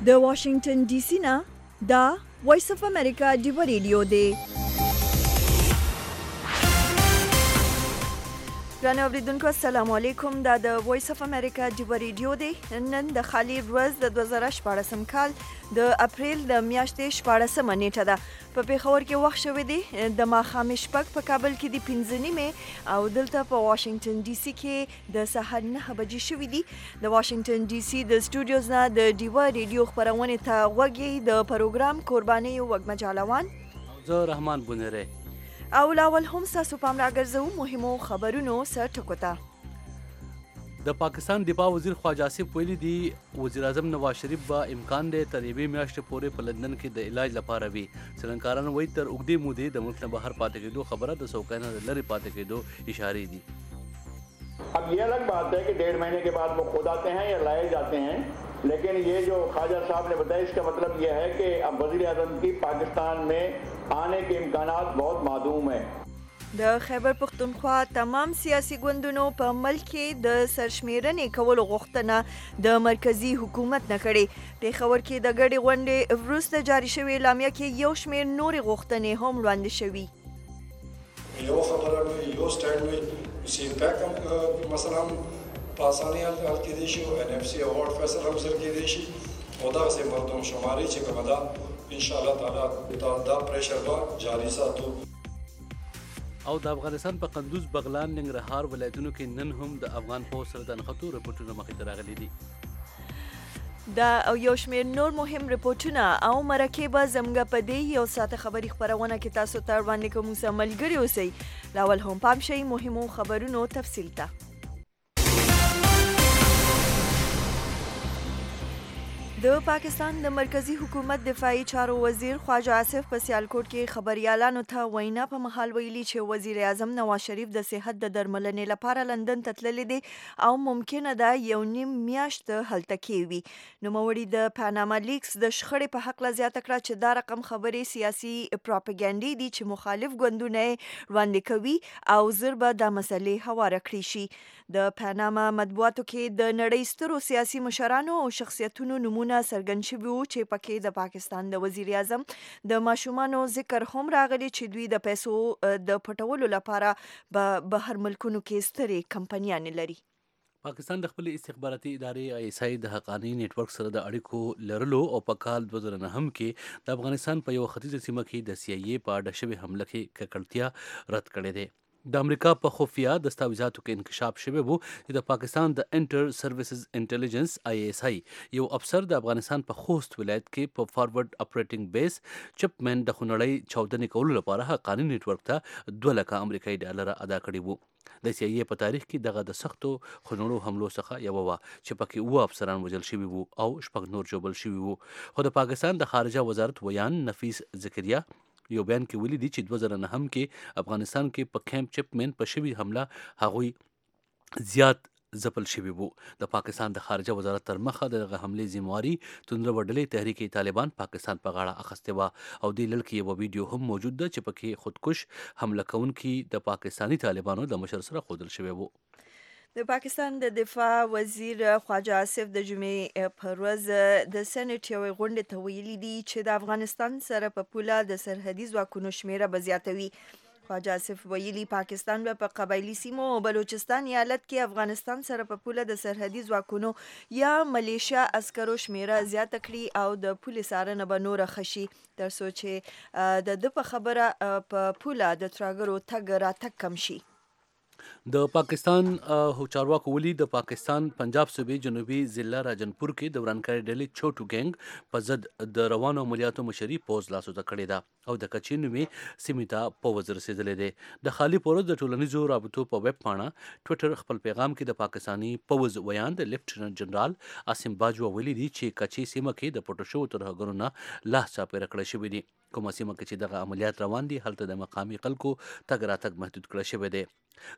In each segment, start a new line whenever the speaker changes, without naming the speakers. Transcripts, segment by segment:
د واشنگټن ډي سي نه دا وایس اف امریکا ډیو ریډیو دی. ګرانو اوریدونکو السلام علیکم. دا د وایس اف امریکا ډیو ریډیو دی. نن د خالي ورځ د 2014 کال د اپریل د میاشتې 14 نیټه ده. په پیښور کې وخت شوی دی د ماښام شپږ، په کابل کې د 5 نیمې او دلته په واشنگټن ډي سي کې د سهار 9 بجې شوي دي. د واشنگټن ډي سي د سټوډیوز نه د ډیو ریډیو خبرونه ته غوږی د پروګرام قرباني وګمه جالوان
زه رحمان بونره
او لاول هم تاسو پام راګرځو مهمو خبرونو سره ټکوته.
د پاکستان دفاع وزیر خواجه آصف ویلي دی وزیر اعظم نواز شریف به امکان دی تر یوې میاشتې پورې په لندن کې د علاج لپاره وي. څېړنکاران وایي تر اوږدې مودې د ملک نه بهر پاتې کېدو خبره د څوکۍ نه لرې پاتې کېدو اشارې دي.
अब ये अलग बात है कि 1.5 महीने के बाद वो खुद आते हैं या लाए जाते हैं, लेकिन ये जो ख्वाजा साहब ने बताया इसका मतलब ये है कि अब वज़ीर आज़म की पाकिस्तान में आने के इम्कानात बहुत मादूम हैं.
د خیبر پختونخوا تمام سیاسي ګوندونو په ملک کې د سرشمیرنې کولو غوښتنه د مرکزی حکومت نه کړې. پیښور کې د ګډې غونډې وروسته جاري شوې اعلامیه کې یو شمېر نورې غوښتنې هم وړاندې شوي.
یو خبره وي، یو سټینډ وي، سی پیک هم مثلا په اسانۍ حل کېدی شي او ان اف سی اوارډ فیصله هم سره کېدی شي او دغسې مردم شماري چې کومه ده انشاءالله تعالی دا پریشر به جاري ساتو.
او د افغانستان په قندوز، بغلان، ننګرهار ولایتونو کې نن هم د افغان پوځ سره د نښتو رپورټونه مخې ته راغلي دي.
دا او یو شمېر نور مهم رپورټونه او مرکې به زموږ په دې یو ساعته خبري خپرونه کې تاسو ته وړاندې کوو. موږ سره ملګري اوسئ. لاول هم پام شئ مهمو خبرونو تفصیل ته. د پاکستان د مرکزی حکومت دفاعي چارو وزیر خواجه آصف په سیالکوټ کې خبريالانو ته وینا په محل ویلي چې وزیر اعظم نواز شریف د صحت د درملنې لپاره لندن ته تللی دی او ممکنه ده یو نیم میاشت هلته کې وي. نوموړي د پاناما لیکس د شخړې په حق زیاته کړه چې دا رقم خبرې سیاسي پروپاګاندا دي چې مخالف ګوندونه وړاندې کوي او زر به دا مسلې هواره کړی شي. د پاناما مطبوعاتو کې د نړۍ سترو سیاسي مشرانو او شخصیتونو نمونه سرګن شوي وو چې پکې د پاکستان د وزیر اعظم د ماشومانو ذکر هم راغلی چې دوی د پیسو د پټولو لپاره به بهر ملکونو کې سترې کمپنیانې لري.
پاکستان د خپل استخباراتي ادارې آی اس آی د حقانی نیټورک سره د اړیکو لرلو او په کال 2009 کې د افغانستان په یو ختیځه سیمه کې د سی آی ای په اړه شوې حمله کې ککړتیا رد کړې ده. د امریکا په خفیه دستاویزاتو کې انکشاف شوی وو چې د پاکستان د انټر سروسز انټيليجنس آی اس آی یو افسر د افغانستان په خوست ولایت کې په فارورډ اپریټینګ بیس چپمن د خنړی چاودنې کولو لپاره حقانی نیټورک ته 2 لک امریکایي ډالر ادا کړي وو. د سی آی ای په تاریخ کې دغه د سختو خنړو حملو څخه یو و چې پکې 2 افسران وژل شوي وو او 6 نور ژوبل شوي وو. خو د پاکستان د خارجه وزارت ویان نفیس ذکریا یو بیان کې ویلي دي چې 2009 کې افغانستان کې په کیمپ چپمن په شوی حمله هغوی زیات ځپل شوي وو. د پاکستان د خارجه وزارت تر مخه دغه حملې ذمہواری توندره وډلې تحریک طالبان پاکستان په غاړه اخیستې وه او د لړ کې یو ویډیو هم موجود ده چې پکې خودکش حمله کوونکي د پاکستانی طالبانو د مشر سره ښودل شوی وو.
د پاکستان د دفاع وزیر خواجه آصف د جمعې په ورځ د سېنات یوې غونډې ته ویلي دي چې د افغانستان سره په پوله د سرحدي ځواکونو شمیره به زیاتوي. خواجه آصف ویلي پاکستان به په قبایلی سیمو او بلوچستان ایالت کې افغانستان سره په پوله د سرحدي ځواکونو یا ملیشیا عسکرو شمیره زیاته کړي او د پولیس څارنه به نوره ښه شي تر څو چې د په خبره په پوله د ترهګرو تګ راتګ کم شي.
د پاکستان چارواکو ویلي د پاکستان پنجاب صوبې جنوبي ضلع راجنپور کې د ورانکاري ډلې چوټو ګینګ په ضد د روانو عملیاتو مشري پوز لاسو ته کړې ده او د کچې نومې سیمې ته پوز رسېدلی دی. د خالي پوز د ټولنیزو رابطو په ویب پاڼه ټویټر خپل پیغام کې د پاکستانی پوز ویان د لیفټننټ جنرال عاصم باجوه ویلي دي چې کچې سیمه کې د پټو شوو ترهګرو نه لاس چاپېره کړی شوي دي. کومه سیمه کې چې دغه عملیات روان دي هلته د مقامي خلکو تګ راتګ محدود کړی شوی دی.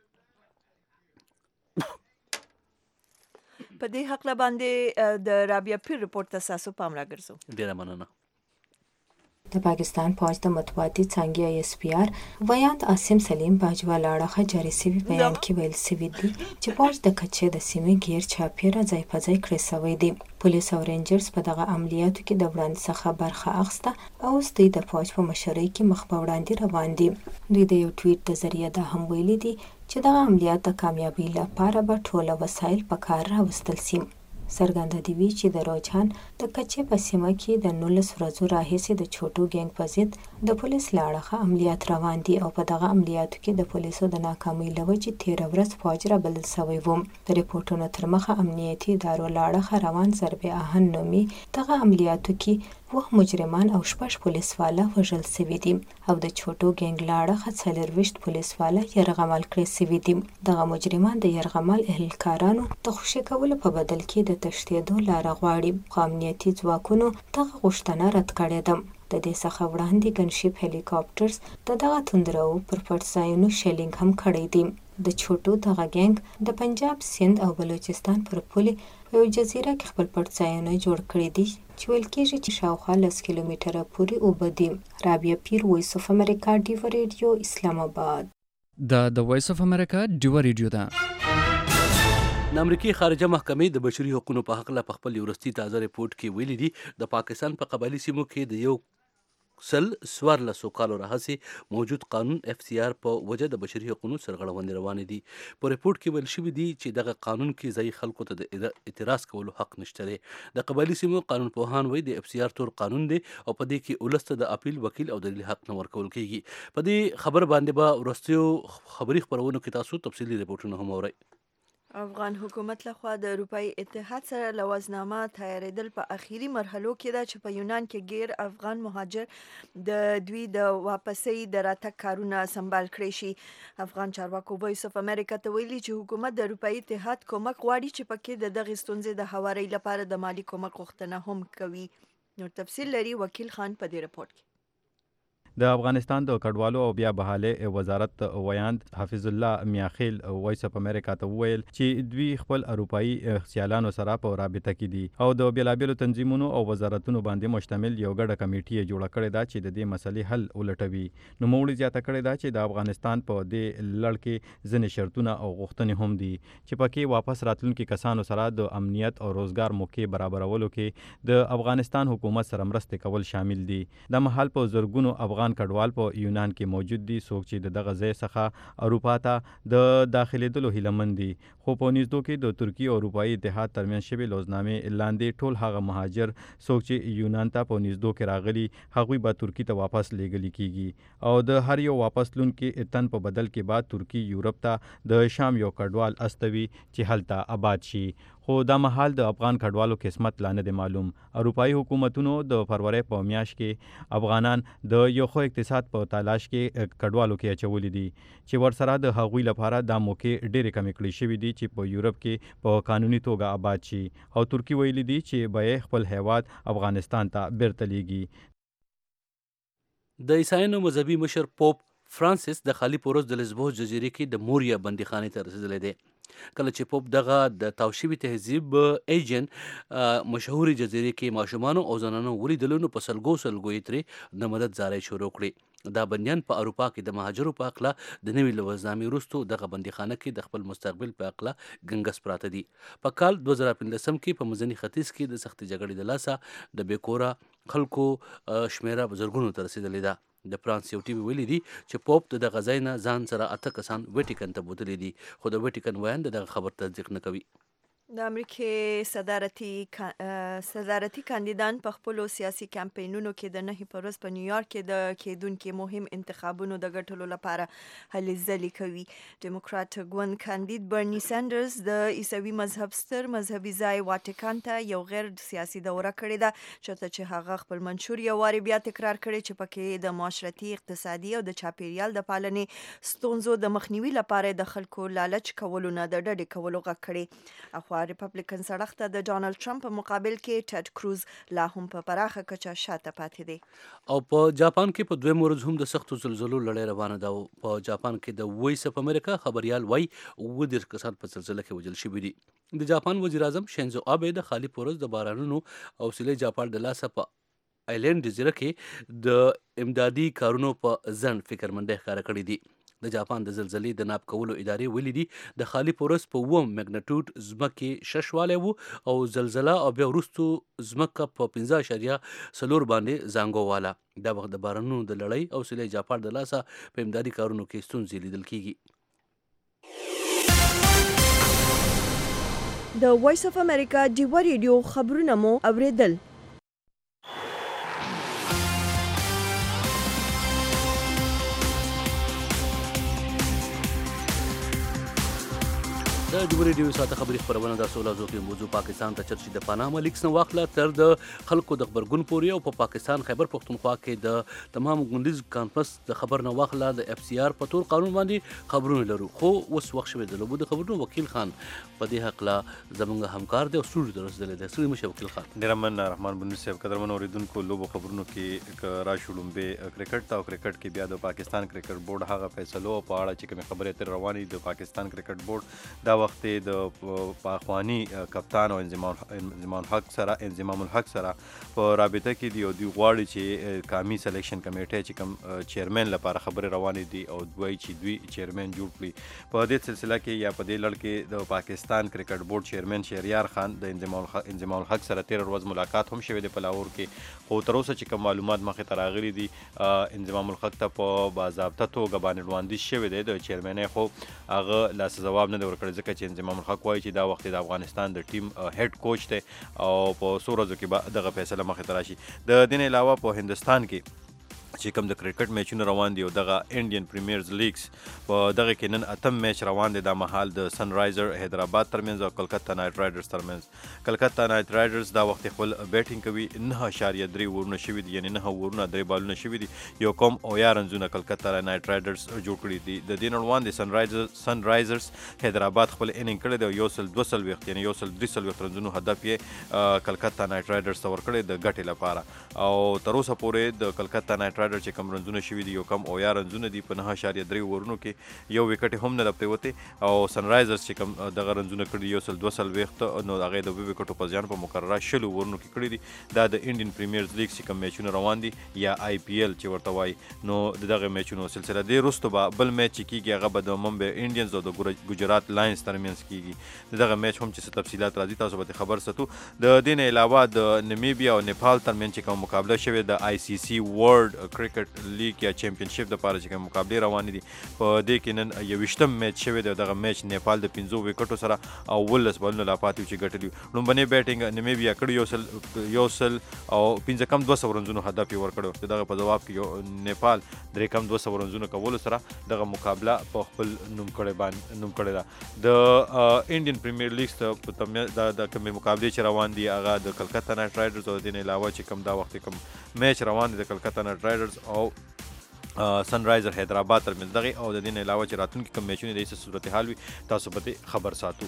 په دې حق باندې د رابعه پیر رپورت تاسو پام راګرځو.
ډیره مننه.
د پاکستان فوج د مطبوعاتي څانګې SPR ویاند عاصم سلیم باجوا لاړه جاري سوي بیان کې ویل سوي دي چې فوج د کچې د سیمې غیر چاپیره ځای په ځای کړی سوی دی. پولیس او رینجرز په دغه عملیاتو کې د وړاندې څخه برخه اخیسته او اوس دوی د فوج په مشرۍ کې مخ په وړاندې روان دي. دوی د یو ټویټ د ذریعه دا هم ویلي دي چې دغه عملیات د کامیابۍ لپاره به ټول وسایل په کار راوستل شي. څرګنده دي وي چې د روجان د کچې په سیمه کې د 19 ورځو راهیسې د چوټو ګینګ په ضد د پولیس له اړخه عملیات روان دي او په دغه عملیاتو کې د پولیسو د ناکامۍ له وجې 13 ورځ فوج رابلل سوی و. د ریپورټونو تر مخه امنیتي ادارو له اړخه روان ضرب آهن نومي دغه عملیاتو کې 9 مجرمان او 6 پولیسواله وژل سوي دي او د چوټو ګینګ له اړخه 24 پولیسواله یرغمل کړي سوي دي. دغه مجرمان د یرغمل اهلکارانو د خوشي کولو په بدل کې د تښتېدو لاره غواړي، خو امنیتي ځواکونو دغه غوښتنه رد کړې ده. د دې څخه وړاندې ګنشپ هلیکاپټرز د دغه توندرو پر پټ ځایونو شیلینګ هم کړی دی. د چوټو دغه ګینګ د پنجاب، سند او بلوچستان پر پولې یو جزیره کې خپل پټ ځایونه جوړ کړي دي چې ویل کېږي چې شاوخوا 10 کیلومتره پورې اوبه دي. رابعه پیر، وایس اف امریکا، ډیو ریډیو، اسلام آباد.
د وایس اف امریکا ډیو ریډیو ده.
د امریکای خارجه محکمې د بشري حقوقو په حق له خپل وروستي تازه ریپورت کې ویلي دي د پاکستان په قبایلی سیمو کې د یو 1400 کالو راهیسې موجود قانون FCR په وجه د بشري حقوقو سرغړونې روانې دي. په ریپورت کې ویل شوي دي چې دغه قانون کې ځایي خلکو ته د اعتراض کولو حق نشته دی. د قبایلی سیمو قانون پوهان وایي د FCR تور قانون دی او په دې کې ولس ته د اپیل، وکیل او دلیل حق نه ورکول کیږي. په دې خبر باندې به وروستیو خبري خبرونو کې تاسو تفصیلي ریپورتونه هم اورئ.
افغان حکومت لخوا د اروپאי اتحاد سره لوازنامه تیارېدل په اخیری مرحلو کې ده چې په یونان کې غیر افغان مهاجر د دوی د واپسۍ د راتګ کارونه سمبال کړی شي. افغان چارواکو وایس اف امریکا ته ویلي چې حکومت د اروپאי اتحاد کومک غواړي چې پکې د دغې ستونزې د هواري لپاره د مالی کومک غوښتنه هم کوي. نور تفصیل لري وکیل خان په دې رپورت کې.
د افغانستان د کډوالو او بیا بحالي وزارت ویاند حفیظ الله میاخیل وایس اف امریکا ته ویل چې دوی خپل اروپאי خیالانو سره په رابطه کې دي او د بیلابیلو تنظیمونو او وزارتونو باندې مشتمل یو ګډه کمیټه جوړه کړې ده چې د دې مسلې حل ولټوي. نو موږ زیاته کړې ده چې د افغانستان په دې لړ کې ځینې شرطونه او غوښتنې هم دي چې پکې واپس راتلونکي کسانو سره د امنیت او روزګار موقع برابرولو کې د افغانستان حکومت سره مرسته کول شامل دي. د محل په زرګونو افغان کډوال په یونان کې موجود دي څوک چې د دغه ځای څخه اروپا ته د داخلېدلو هیلهمند دي، خو په نږدو کې د ترکیې او اروپאי اتحاد ترمنځ شوې لوزنامې لاندې ټول هغه مهاجر څوک چې یونان ته په نږدو کې راغلي هغوی به ترکیې ته واپس لیږلي کیږي او د هر یو واپس لونکي تن په بدل کې بعد ترکیې یورپ ته د شام یو کډوال استوي چې هلته آباد شي. خو دا مهال د افغان کډوالو قسمت لا نه دی معلوم. اروپאי حکومتونو د فروری په میاشت کې افغانان د یو خو اقتصاد په تلاش کې کډوالو کې اچولي دي چې ورسره د هغوی لپاره د موقع ډېرې کمې کړې شوي دي چې په یورپ کې په قانوني توګه آباد شي او ترکیه ویلي دي چې به خپل هیواد افغانستان ته بیرته لیږي.
د عیسایانو مذهبي مشر پوپ فرانسیس د خالی پوروز د لزبوس جزیرې کې د موریا بندیخانې ته رسیدلی دی. کله چې پوپ دغه د تاوشوي تهذیب ایجن مشهوري جزیرې کې ماشومانو او زنانو ولیدلو نو په سلګو یې ترې د مدد زارۍ شروع کړې. دا بندیان په اروپا کې د مهاجرو په حقله د نوي لوزنامې وروستو دغه بندیخانه کې د خپل مستقبل په حقله ګنګس پراته دي. په کال 2015 کې په منځني ختیځ کې د سختې جګړې د لاسه د بیکوره خلکو شمیره زرګونو ته رسیدلې ده. د فرانس یو ټي وی ویلي دي چې پوپ د دغه ځای نه ځان سره 8 کسان ویټیکن ته بوتلي دي، خو د ویټیکن ویاند دغه خبر تصدیق نه کوي.
د امریکای صدارتي کاندیدان په خپلو سیاسي کمپاینونو کې د 9 په ورځ په نیویارک کې د کېدونکو مهم انتخابونو د ګټلو لپاره هلې ځلې کوي. ډیموکرات ګوند کاندید برني سانډرز د عیسوي مذهب ستر مذهبي ځای واټیکان ته یو غیر سیاسي دوره کړې ده چې هغه خپل منشور یو واري بیا تکرار کړي چې پکې د معاشرتي، اقتصادي او د چاپیریال د پالنې ستونزو د مخنیوي لپاره د خلکو لالچ کولو نه د ډډې کولو غږ کړي. اخوا ریپبلیکن سړښت ته د ډانلډ ټرمپ په مقابل کې ټیډ کروز لا هم په پراخه کچه شاته پاتې دی.
او په جاپان کې په دویم ورځ هم د سختو زلزلو لړۍ روانه ده. په جاپان کې د وایس اف امریکا خبريال وای 10 کسان په زلزلې کې وژل شوي دي. د جاپان وزیر اعظم شینزو آبه د خالی پورز د بارانونو او سیلې جاپان د لاسه په آیلینډ جزیره کې د امدادي کارونو په ځنډ فکرمندۍ ښکاره کړې دي. د جاپان د زلزلې د ناپ کولو ادارې ویلي دي د خالي پورس په 9 میګنیټیوډ ځمکې ششوالی وو او زلزله او بیا وروستو ځمکه په 15.4 باندې زانګو واله. دا وخت د بارانونو د لړۍ او سیلۍ جاپان د لاسه په امدادي کارونو کې ستونزې لیدل کیږي.
د وایس اف امریکا ډیوا ریډیو خبرونه مو اوریدل.
د ډیوا ریډیو ساته خبري خبرونه د سولازو کې موضوع پاکستان ته چرچی د پاناما لیکس نه واخله تر د خلکو د خبرګون پوري او په پاکستان خیبر پختونخوا کې د تمام غونډیز کانفرنس د خبر نه واخله د اف سی آر په تور قانون باندې خبرونه لرو. خو اوس وخت شوی د لوبو د خبرونو وکیل خان په دې حق لا زمونږ همکار دی او سټوډیو ته رسیدلی دی. سړي مشه وکیل خان.
ډېر مننه رحمان بن صاحب. قدرمن اوریدونکو لوبو خبرونو کې را شړومبې کرکټ ته او کرکټ کې بیا د پاکستان کرکټ بورډ هغه فیصلو په اړه چې کومې خبرې تر روانې د پاکستان کرکټ بورډ دا وخت د پاخوانی کپتان او انضمام الحق سره په رابطه کې دی او دوی غواړي چې قومي سلیکشن کمیټه چې کوم چیرمن لپاره خبرې روانې دي او دوی چې دوی چیرمن جوړ کړي. په دې سلسله کې یا په دې لړ کې د پاکستان کرکټ بورډ چیرمن شهریار خان د انضمام الحق سره 13 ورځ ملاقات هم شوی دی په لاهور کې. خو تر اوسه چې کوم معلومات مخې ته راغلي دي انضمام الحق ته په باضابطه توګه باندې وړاندیز شوی دی د چیرمنۍ، خو هغه لاس جواب نه دی ورکړی ځکه چې انضمام الحق وایي چې دا وخت د افغانستان د ټیم هیډ کوچ دی او په څو ورځو کې به دغه فیصله مخې ته راشي. د دې نه علاوه په هندوستان کې چې کوم د کرکټ میچونه روان دي او دغه انډین پریمیرز لیګز په دغه کې نن 8 میچ روان دي. دا مهال د سن رایزر حیدرآباد ترمنځ او کلکته نایټ رایډرز ترمنځ. کلکته نایټ رایډرز دا وخت خپل بیټینګ کوي 9.3 ورونه شوي دي، یعنی 9 ورونه 3 بالونه شوي دي. یو کوم او یا رنزونه کلکته نایټ رایډرز جوړ کړي دي. د دې روان دي سن رایزرز حیدرآباد خپل انینګ کړی دی او 102 وخت یعنی 103 رنزونو هدف یې کلکته نایټ رایډرز ته ورکړی د ګټې لپاره او تر اوسه پورې د کلکته نایټ رایډر چې کم رنزونه شوي دي یو کم او یا رنزونه دي په 9.3 ورونو کې یو وکټ هم نه پریوتې او سن رایزرز چې کم دغه رنزونه کړي 102 وخت نو هغه د وکټو په ځان په مقرره 10 ورونو کې کړي دي. دا د انډین پریمیرز لیګ چې کم میچونه روان دي یا آی پی ایل چې ورته وایي نو دغه میچونو سلسله دی وروسته به بل میچ کیږي هغه به د ممبئی انډینز او د ګجرات لاینز ترمنځ کیږي. دغه میچ هم چې تفصیلات راځي تاسو به خبر ستو. د دې نه علاوه د نمیبیا او نیپال ترمنځ چې کوم مقابله شوې د آی سی سی ورلد کرکټ لیګ یا چمپionship د پاره چې کوم مقابله روان دي په دې کې نن 21م میچ شوی دی. دغه میچ نیپال د 15 وکټو سره او 18 بالونو لا پاتې چې ګټلی. لومبني بیټینګ نیمیبیا کړی یو سل او 15 کم 200 رنزونو هدف یې ورکړو. دغه په جواب کې نیپال 3 کم 200 رنزونو کول سره دغه مقابله په خپل نوم کړی دا. د انډین پریمیر لیګ ته د کوم مقابله چې روان دي هغه د کلکته نایټ رایډرز او د نه علاوه چې کوم دا وخت کوم میچ روان دي د کلکته نایټ رایډرز او سن رایزر حیدرآباد ترمنځ دغه او د دې نه علاوه چې راتلونکي کوم میچونه د هیڅ صورتحال وي تاسو به خبر ساتو.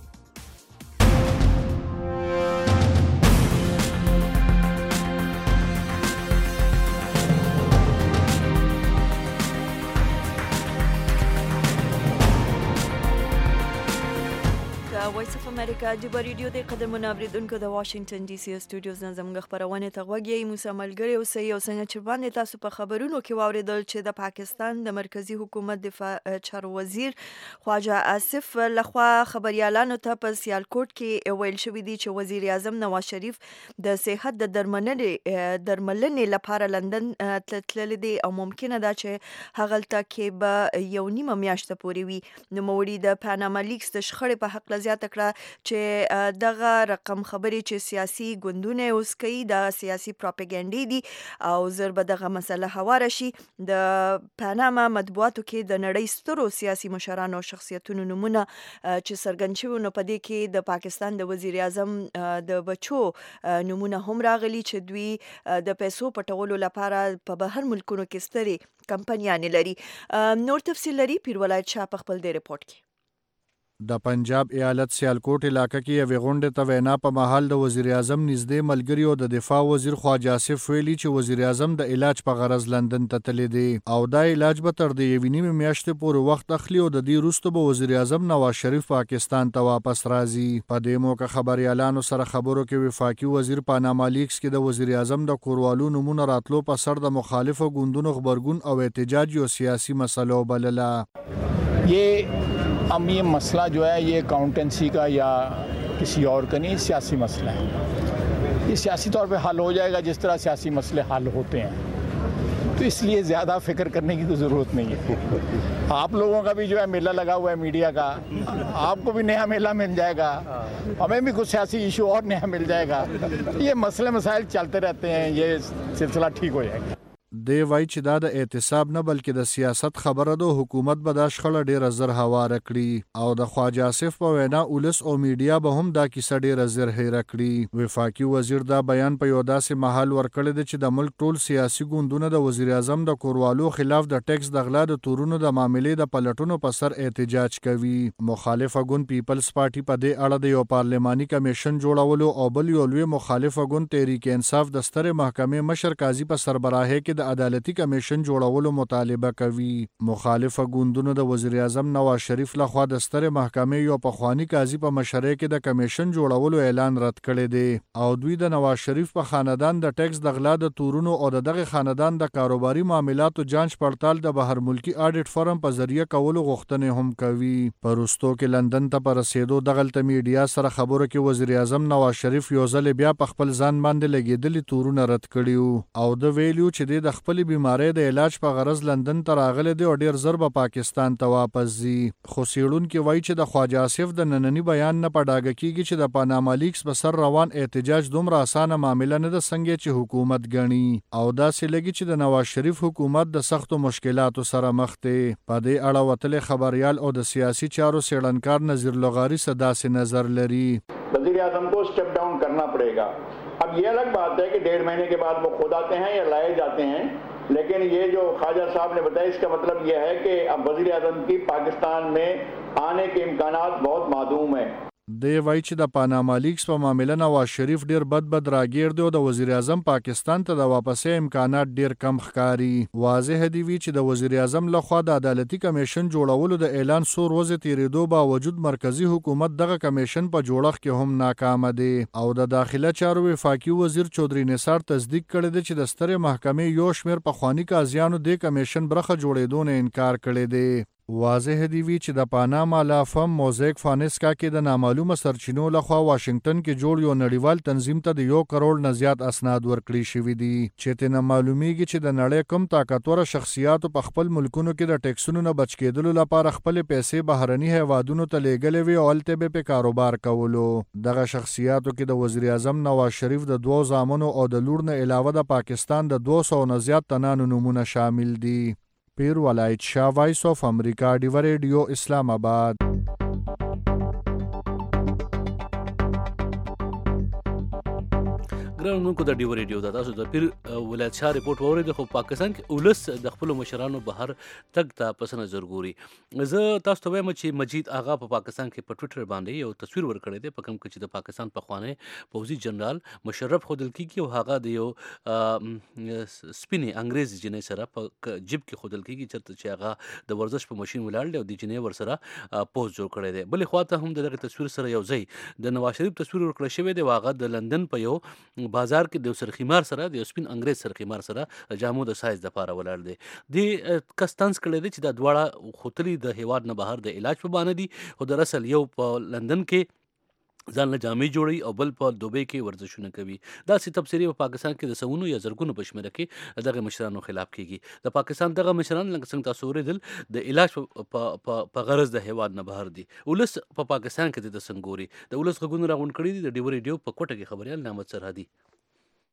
وایس اف امریکا ډیوا ریډیو د قدمونو اوریدونکو د واشنگټن ډي سي سټوډیوز نه زموږ خبرونه ته غوږی موسی ملګری اوسئ او څنګه چې باندې تاسو په خبرونو کې واوریدل چې د پاکستان د مرکزی حکومت دفاع چارو وزیر خواجه آصف لخوا خبريالانو ته په سیالکوټ کې ویل شوی دی چې وزیر اعظم نواز شریف د صحت د درملنې لپاره لندن تللی دی او ممکنه ده چې هغلته کې به یو نیمه میاشت پورې وي. نو موري د پاناما لیکس د شخړې په حق لزیات کړه چې دغه رقم خبرې چې سیاسي ګوندونه اوس کوي د سیاسي پروپاګاندا دي او زر به دغه مسله هواره شي. د پاناما مطبوعاتو کې د نړۍ سترو سیاسي مشرانو او شخصیتونو نمونه چې څرګند شوي نو په دې کې د پاکستان د وزیر اعظم د بچو نمونه هم راغلي چې دوی د پیسو پټولو لپاره په بهر ملکونو کې ستري کمپنیانې لري. نور تفصیل لري پیر ولایت شاه په خپل د ریپورت کې.
د پنجاب ایالت سیالکوټ علاقې کې یوې غونډې ته وینا په مهال د وزیر اعظم نږدې ملګري او د دفاع وزیر خواجه آصف ویلي چې وزیر اعظم د علاج په غرض لندن ته تللی دی او دا علاج به تر د یوې نیمې میاشتې پورې وخت اخلي او د دې وروسته به وزیر اعظم نواز شریف پاکستان ته واپس راځي. په دې موقع خبریالانو سره خبرو کې وفاقي وزیر پاناما لیکس کې د وزیر اعظم د کوروالو نمونه راتلو په سر د مخالفو ګوندونو غبرګون او احتجاج یو سیاسي مسله وبلله.
अब ये मसला जो है ये अकाउंटेंसी का या किसी और का नहीं, सियासी मसला है. ये सियासी तौर पे हल हो जाएगा जिस तरह सियासी मसले हल होते हैं, तो इसलिए ज़्यादा फिक्र करने की तो ज़रूरत नहीं है. आप लोगों का भी जो है मेला लगा हुआ है मीडिया का, आपको भी नया मेला मिल जाएगा, हमें भी कुछ सियासी इशू और नया मिल जाएगा. ये मसले मसाइल चलते रहते हैं, ये सिलसिला ठीक हो जाएगा.
دی وای چې دا د اعتصاب نه بلکې د سیاست خبره ده. حکومت به دا شخړه ډیره زر هواره کړي او د خواجه آصف په وینا اولس او میډیا به هم دا کیسه ډیره زر هیره کړي. وفاقي وزیر دا بیان په یو داسې محل ورکړی دی چې د ملک ټول سیاسي ګوندونه د وزیر اعظم د کوروالو خلاف د ټیکس د غلا د تورونو د معاملې د پلټونو په سر احتجاج کوي. مخالفه ګوند پیپلز پارټي په دې اړه د یو پارلماني کمیشن جوړولو او بل یو لوی مخالفه ګوند تحریک انصاف د سترې محکمې مشر قاضي په سربراهۍ کې د عدالتي کمیشن جوړولو مطالبه کوي. مخالفه ګوندونو د وزیر اعظم نواز شریف لخوا د سترې محکمې یو پخوانی قاضي په مشرۍ کې د کمیشن جوړولو اعلان رد کړی دی او دوی د نواز شریف په خاندان د ټیکس د غلا د تورونو او دغه خاندان د کاروباري معاملاتو جانچ پړتال د بهر ملکی آډیټ فرم په ذریعہ کولو غوښتنې هم کوي. په وروستو کې لندن ته په رسیدو دغلته میډیا سره خبرو کې وزیر اعظم نواز شریف یو ځل بیا په خپل ځان باندې لګېدلي تورونه رد کړي او د ویلیو چې د خپل بیماری د علاج په غرض لندن ته راغلی دی او ډیر زر به پاکستان ته واپس ځي. خو څېړونکي وایي چې د خواجه آصف د ننني بیان نه په ډاګه کیږي چې د پاناما لیکس په سر روان احتجاج دومره اسانه معامله نه ده څنګه چې حکومت ګڼي او داسې لګي چې د نواز شریف حکومت د سختو مشکلاتو سره مخ دی. په دې اړه وتلې خبریال او د سیاسي چارو څېړنکار نذیر لغاري څه داسې نظر لري.
वज़ीर आज़म को स्टेप डाउन करना पड़ेगा. अब ये अलग बात है कि 1.5 महीने के बाद वो खुद आते हैं या लाए जाते हैं, लेकिन ये जो ख्वाजा साहब ने बताया इसका मतलब ये है कि अब वज़ीर आज़म की पाकिस्तान में आने के इम्कानात बहुत मादूम है.
دی وایي چې د پاناما لیکس په معامله نواز شریف ډیر بد راګیر دی او د وزیر اعظم پاکستان ته د واپسې امکانات ډیر کم ښکاري. واضح دی وی چې د وزیر اعظم لخوا د عدالتي کمیشن جوړولو د اعلان څو ورځې تیریدو باوجود مرکزی حکومت دغه کمیشن په جوړښت کې هم ناکام دی او د داخله چارو وفاقي وزیر چودري نثار تصدیق کړی دی چې د سترې محکمې یو شمېر پخواني قاضیانو د کمیشن برخه جوړېدو نه انکار کړی دی. واضح دی وی چې د پاناما لا فم موزیک فانسکا کې د نامعلومه سرچینو لخوا واشنگټن کې جوړ یو نړیوال تنظیم ته د 1 کروڑ نه زیات اسناد ورکړي شوي دي چې ته معلومیږي چې د نړۍ کم طاقتور شخصیات په خپل ملکونو کې د ټیکسونو نه بچ کېدلو لپاره خپل پیسې بهرني هیوادونو ته لیږلې وي او هلته به په کاروبار کولو. دغه شخصیاتو کې د وزیر اعظم نواز شریف د 2 زامنو او د لور نه علاوه د پاکستان د 200 نه زیات تنانو نمونه شامل دي. پیر ولایت شاه، وایس آف امریکا، ډیو ریډیو، اسلام آباد.
ګرانونکو د ډیو ریډیو د تاسو د پیر ولایت شاه ریپورت واورید. خو پاکستان کې اولس د خپل مشرانو بهر تګ ته پس نظر ګوري. زه تاسو ته وایم چې مجید آغا په پاکستان کې په ټویټر باندې یو تصویر ورکړی دی په کوم کې چې د پاکستان پخوانی پوځي جنرال مشرف خودل کیږي او هغه د یو سپینې انګریزي جنې سره په جیب کې خودل کیږي چرته چې هغه د ورزش په ماشين ولاړ دی او د جنې ور سره پوز جوړ کړی دی. بلې خواته هم دغه تصویر سره یو ځای د نواز شریف تصویر ورکړل شوی دی. هغه د لندن په یو بازار کې د سرخیمار سره د سپین انګریز سرخیمار سره جامو د سایز د پاره ولاړ دی. د کستانس کړي دي چې د دواړه خوتلی د هیواد نه بهر د علاج په باندې دي او د اصل یو په لندن کې ځان له جامې جوړي او بل په دوبۍ کې ورزشونه کوي. دا سي تبصرې په پاکستان کې د سونو یا زرګونو په شمېر کې دغه مشرانو خلاف کیږي. د پاکستان دغه مشران لکه څنګه تاسو ورېدل د علاج په غرض د هیواد نه بهر دي. ولس په پاکستان کې د سنګوري د ولس غوونه راغون کړي دي. د ډیو ریډیو په کوټه کې خبريال نعمت سرحدي.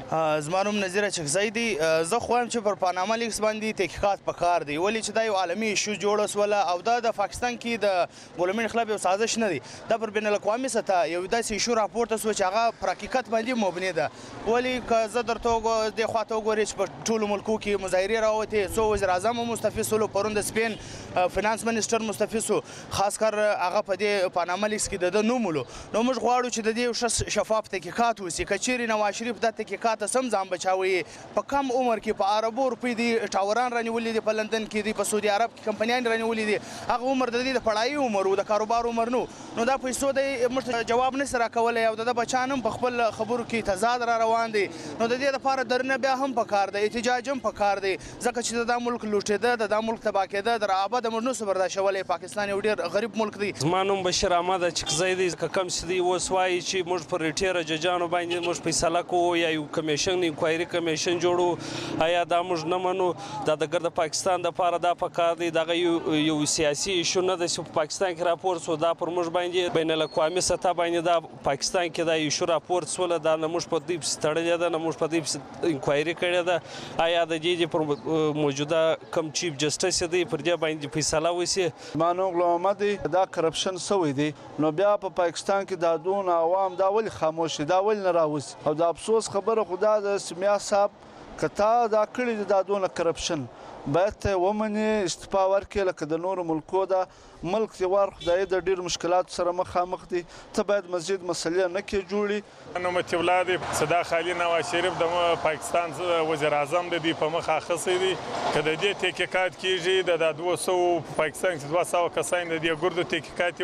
زما نوم نظیر اچکزی دی. زه خو وایم چې پر پاناما لیکس باندې تحقیقات پکار دی، ولې چې دا یو عالمي ایشو جوړه سوله او دا د پاکستان کې د ګولمین انقلاب یو سازش نه دی، دا پر بین الاقوامي سطح یو داسې ایشو راپورته سوه چې هغه پر حقیقت باندې مبني ده. ولې که زه درته دې خواته وګورې چې په ټولو ملکو کې مظاهرې راوتې، څو وزیر اعظم هم مستعفي سولو، پرون د سپین فینانس منسټر مستعفي سو، خاص کر هغه په دې پاناما لیکس کې د ده نوم ولو. نو موږ غواړو چې د دې یو ښه شفاف تحقیقات وسي. که چیرې نواز شریف دا تحقیقات سم ځان بچاوي، په کم عمر کې په عربو روپۍ دي ټاوران رانیولي دي، په لندن کې دي، په سعودي عرب کې کمپنیان رانیولي دي، هغه عمر د دې د پړایي عمر و، د کاروبار عمر نو دا پیسو دی موږ ته جواب نشي راکولی او د ده بچان هم په خپل خبرو کې تضاد را روان دي. نو د دې دپاره درنه بیا هم پکار دی، احتجاج هم پکار دی، ځکه چې د دا ملک لوټېده، د دا ملک تباه کېده، د رعابه د موږ نسو برداشتولی. پاکستان یو ډېر غریب ملک دی.
زما نوم بشیر احمد اچکزی دی. که کم څه دی اوس وایي چې موږ پر ریټیره ججانو باندې موږ فیصله کوو یا یو کمیشن انکوایري کمیشن جوړو، آیا دا موږ نه منو؟ دا د ګرد پاکستان دپاره دا پکار دی، دغه یو سیاسي ایشو نه ده چې په پاکستان کې راپورټ سو، دا پر موږ باندې بین الاقوامي سطح باندې دا پاکستان کې دا ایشو راپورټ سوله، دا نه موږ په دې پسې تړلې ده، نه موږ په دې پسې انکوایري کړې ده. آیا د دې پر موجوده کم چیف جسټس دی پر دې باندې فیصله وسي؟
زما نوم غلام محمد دی. دا کرپشن سوی دی، نو بیا په پاکستان کې دا دونه عوام دا ولې خاموش دي، دا ولې نه راوځي؟ او د افسوس خبره خو دا د سمیا صاحب که تا دا کړي دي دا دونه کرپشن باید ته ومنې، استعفا ورکړې. لکه د نورو ملکو دا ملک دیوار خدای د ډېر مشکلاتو سره مخامخ دی، ته باید مزید مسلې نه کې جوړي.
نومتي الله دی صدا خالي نواز شریف د پاکستان وزیر اعظم د دې په مخ اخیستی دی. که د دې تحقیقات کیږي د 200 په پاکستان کې 200 کسان د دې ګردو تحقیقات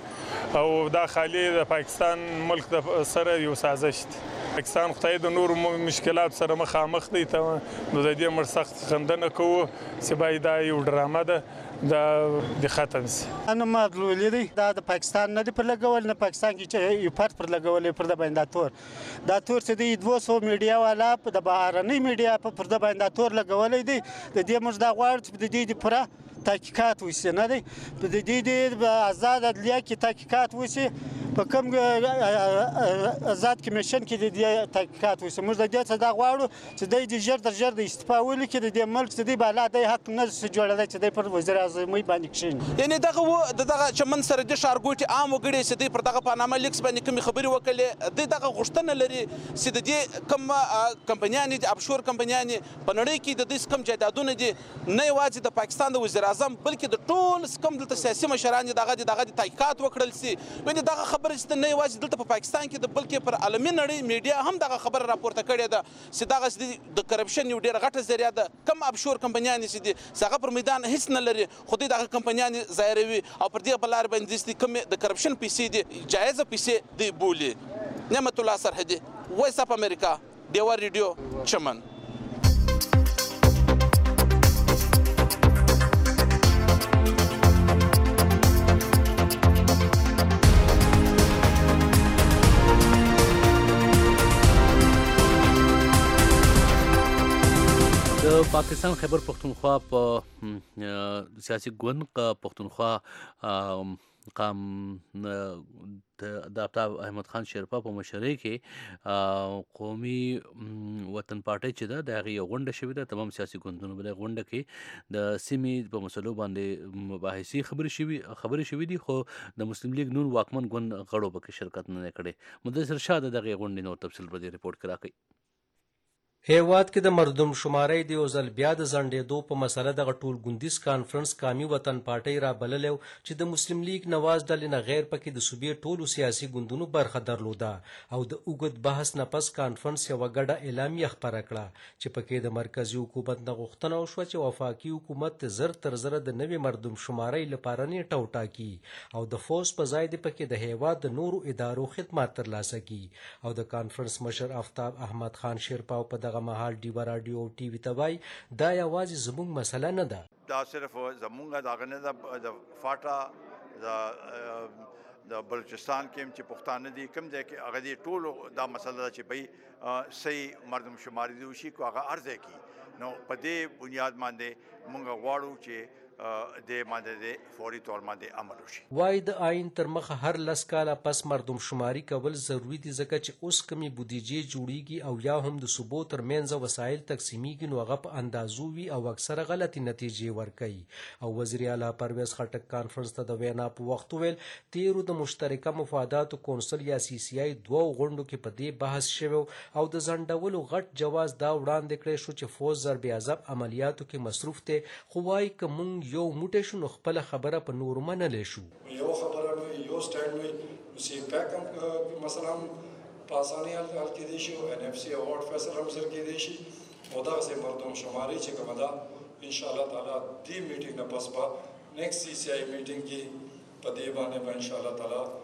وشي او دا خالي د پاکستان ملک سره یو سازش دی. پاکستان خدای د نورو مشکلات سره مخامخ دی، ته نو د دې موږ سخت خندنه کوو چې باید دا یو ډرامه ده دا د ختم شي.
انا مدلولي دی، دا د پاکستان نه دی پر لګول، نه پاکستان کې چې یو فرد پر لګول پر د باندې دا تور چې دی 200 میډیا والا د بهرنۍ میډیا پر د باندې تور لګولې دی. د دې موږ دا غواړو چې د دې پوره تحقیقات وشي، نه دی د دې د آزاد عدلیه کې تحقیقات وشي، په کوم آزاد کمیشن کې د دې تحقیقات وشي. موږ د دې څخه دا غواړو چې د ژر تر ژره د استعفا ولیکي، د دې ملک چې دی بالا د حق نه جوړېدی چې دی پر وزیر اعظمۍ باندې کښېني.
یعنې دغه چمن سره د ښارګوټي عام وګړي چې دوی پر دغه پاناما لیکس باندې کومې خبرې وکړلې، دوی دغه غوښتنه لري چې د دې کوم کمپنیانې دي، ابشور کمپنیانې په نړۍ کې د دوی کوم جایدادونه دي، نه یوازې د پاکستان د وزیر اعظم بلکې د ټول کوم دلته سیاسي مشران دي دغه تحقیقات وکړل سي. یعنې دغه خبره چې نه یوازې دلته په پاکستان کې بلکې پر عالمي نړۍ میډیا هم دغه خبره راپورته کړې ده چې دغه د کرپشن یو ډېره غټه ذریعه ده. کوم ابشور کمپنیانې چې دي هغه پر میدان هیڅ نه لري، خو دوی دغه کمپنیانې ظاهروي او پر دې په لار باندې کومې د کرپشن پیسې دي، جایزه پیسې دوی بولي. نعمت الله سرحدي، وایس اف امریکا، ډیوا ریډیو، چمن.
د پاکستان خیبر پختونخوا په سیاسي ګوند پختونخوا قام د آفتاب احمد خان شیرپا په مشرۍ کې قومي وطن پارټۍ چې ده د هغې یو غونډه شوې ده. تمام سیاسي ګوندونو په دې غونډه کې د سیمې په مسلو باندې مباحثې خبرې شوې دي، خو د مسلم لیگ نون واکمن ګوند غړو پکې شرکت نه کړی. مدثر شاه د دغې غونډې نور تفصیل په دې ریپورټ کې راکوي.
هیواد کې د مردم شمارۍ د یو ځل بیا د ځنډېدو په مسله دغه ټول ګوندیز کانفرنس قامي وطن پارټۍ را بللی و چې د مسلم لیگ نواز ډلې نه غیر پکې د صوبې ټولو سیاسي ګوندونو برخه درلوده او د اوږد بحث نه پس کانفرنس یوه ګډه اعلامیه خپره کړه چې پکې د مرکزي حکومت نه غوښتنه وشوه چې وفاقي حکومت زر تر زره د نوې مردم شمارۍ لپاره نیټه وټاکي او د فوز په ځای د پکې د هیواد د نورو ادارو خدمات ترلاسه کړي. او د کانفرنس مشر آفتاب احمد خان شیرپا په دغه مهال ډیوا راډیو او ټي وي ته وایي دا یوازې زموږ مسله نه ده،
دا صرف زموږ دغه نه ده، د فاټا د بلوچستان کې چې پښتانه دي کوم ځای کې هغه دي ټولو دا مسله ده چې بھئی صحیح مردم شماري دي وشي کو هغه ارزه کی. نو په دې بنیاد باندې موږ غواړو چې د ماده فوري تور باندې عمل وشي.
وای د آئین تر مخه هر لس کاله پس مردم شماري کول ضروری دي ځکه چې اوس کمی بودیجې جوړیږي او یا هم د صوبو ترمنځ وسایل تقسیمیږي نو هغه په اندازو وي او اکثره غلطي نتیجې ورکوي. او وزیر اعلی پرویز خټک کانفرنس ته د وینا په وخت ویل تیرو د مشترکه مفاداتو کونسل یا سی سی آی دوه غونډو کې په دې بحث شوی او د ځنډولو غټ جواز دا وړاندې کړی شو چې فوج ضرب عذاب عملیاتو کې مصروف دی خو وایي که موږ یو موټی شو نو خپله خبره په نورو منلی شو.
یو خبره وي یو سټینډ وي نو سی پیک هم مثلا په اسانۍ حل کېدی شي او ان اف سی اوارډ فیصله هم سره کېدی شي او دغسې مردم شماري چې کومه ده انشاءالله تعالی دې میټینګ نه پس به نیکسټ سی سی آی میټینګ کې په دې باندې به انشاءالله تعالی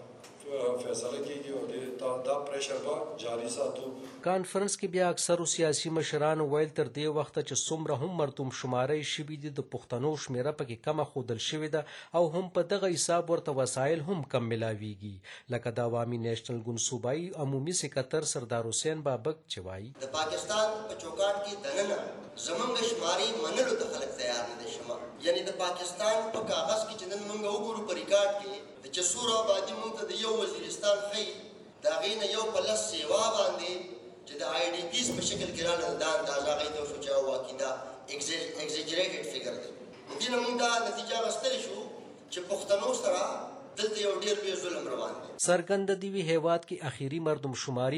فیصله کیږي او دا پریشر به جاری ساتو.
کانفرنس کې بیا اکثرو سیاسي مشرانو ویل تر دې وخته چې څومره هم مردم شماری شوي دي د پښتنو شمیره پکې کمه ښودل شوې ده او هم په دغه حساب ورته وسایل هم کم ملاویږي لکه د عوامي نیشنل ګوند صوبایي عمومي سکرتر سردار حسین بابک چې وایي
د پاکستان په چوکاټ کې دننه زمونږ شماري منلو ته خلک تیار نه دي شمه یعنی د پاکستان په کاغذ کې چې نن موږ وګورو په ریکارډ کې چې څومره آبادي موږ ته د یو وزیرستان ښیي د هغې نه یو په 10 سیوا باندې چې د آی ډي پیز په شکل کې رانه دا اندازه هغې ته وشو چې واقعي دا ایگزیجریټډ فګر دی. دې نه موږ دا نتیجه اخیستلی شو چې پښتنو سره دلته یو ډېر لوی ظلم روان دی.
څرګنده دي وي هیواد کې اخیری مردم شماري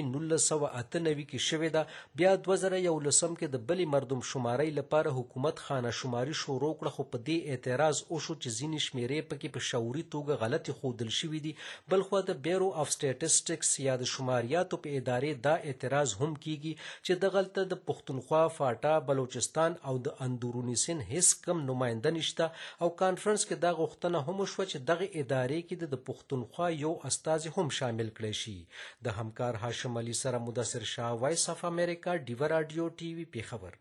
1998 کې شوې ده بیا 2011 کې د بلې مردم شماري لپاره حکومت خانه شماري شروع کړه خو په دې اعتراض وشو چې ځینې شمیرې پکې په شعوري توګه غلطي ښودل شوي دي. بلخوا د بیورو اف سټیټسټکس یا د شماریاتو په ادارې دا اعتراض هم کیږي چې دغلته د پښتونخوا فاټا بلوچستان او د اندروني سند هیڅ کم نماینده نشته او کانفرنس کې دا غوښتنه هم وشوه چې دغه ادارې کې د پښتونخوا یو استازي هم شامل کړی شي. د همکار هاشم علي سره مدثر شاه وایس اف امریکا ډیو رادیو ټي وي پیښور.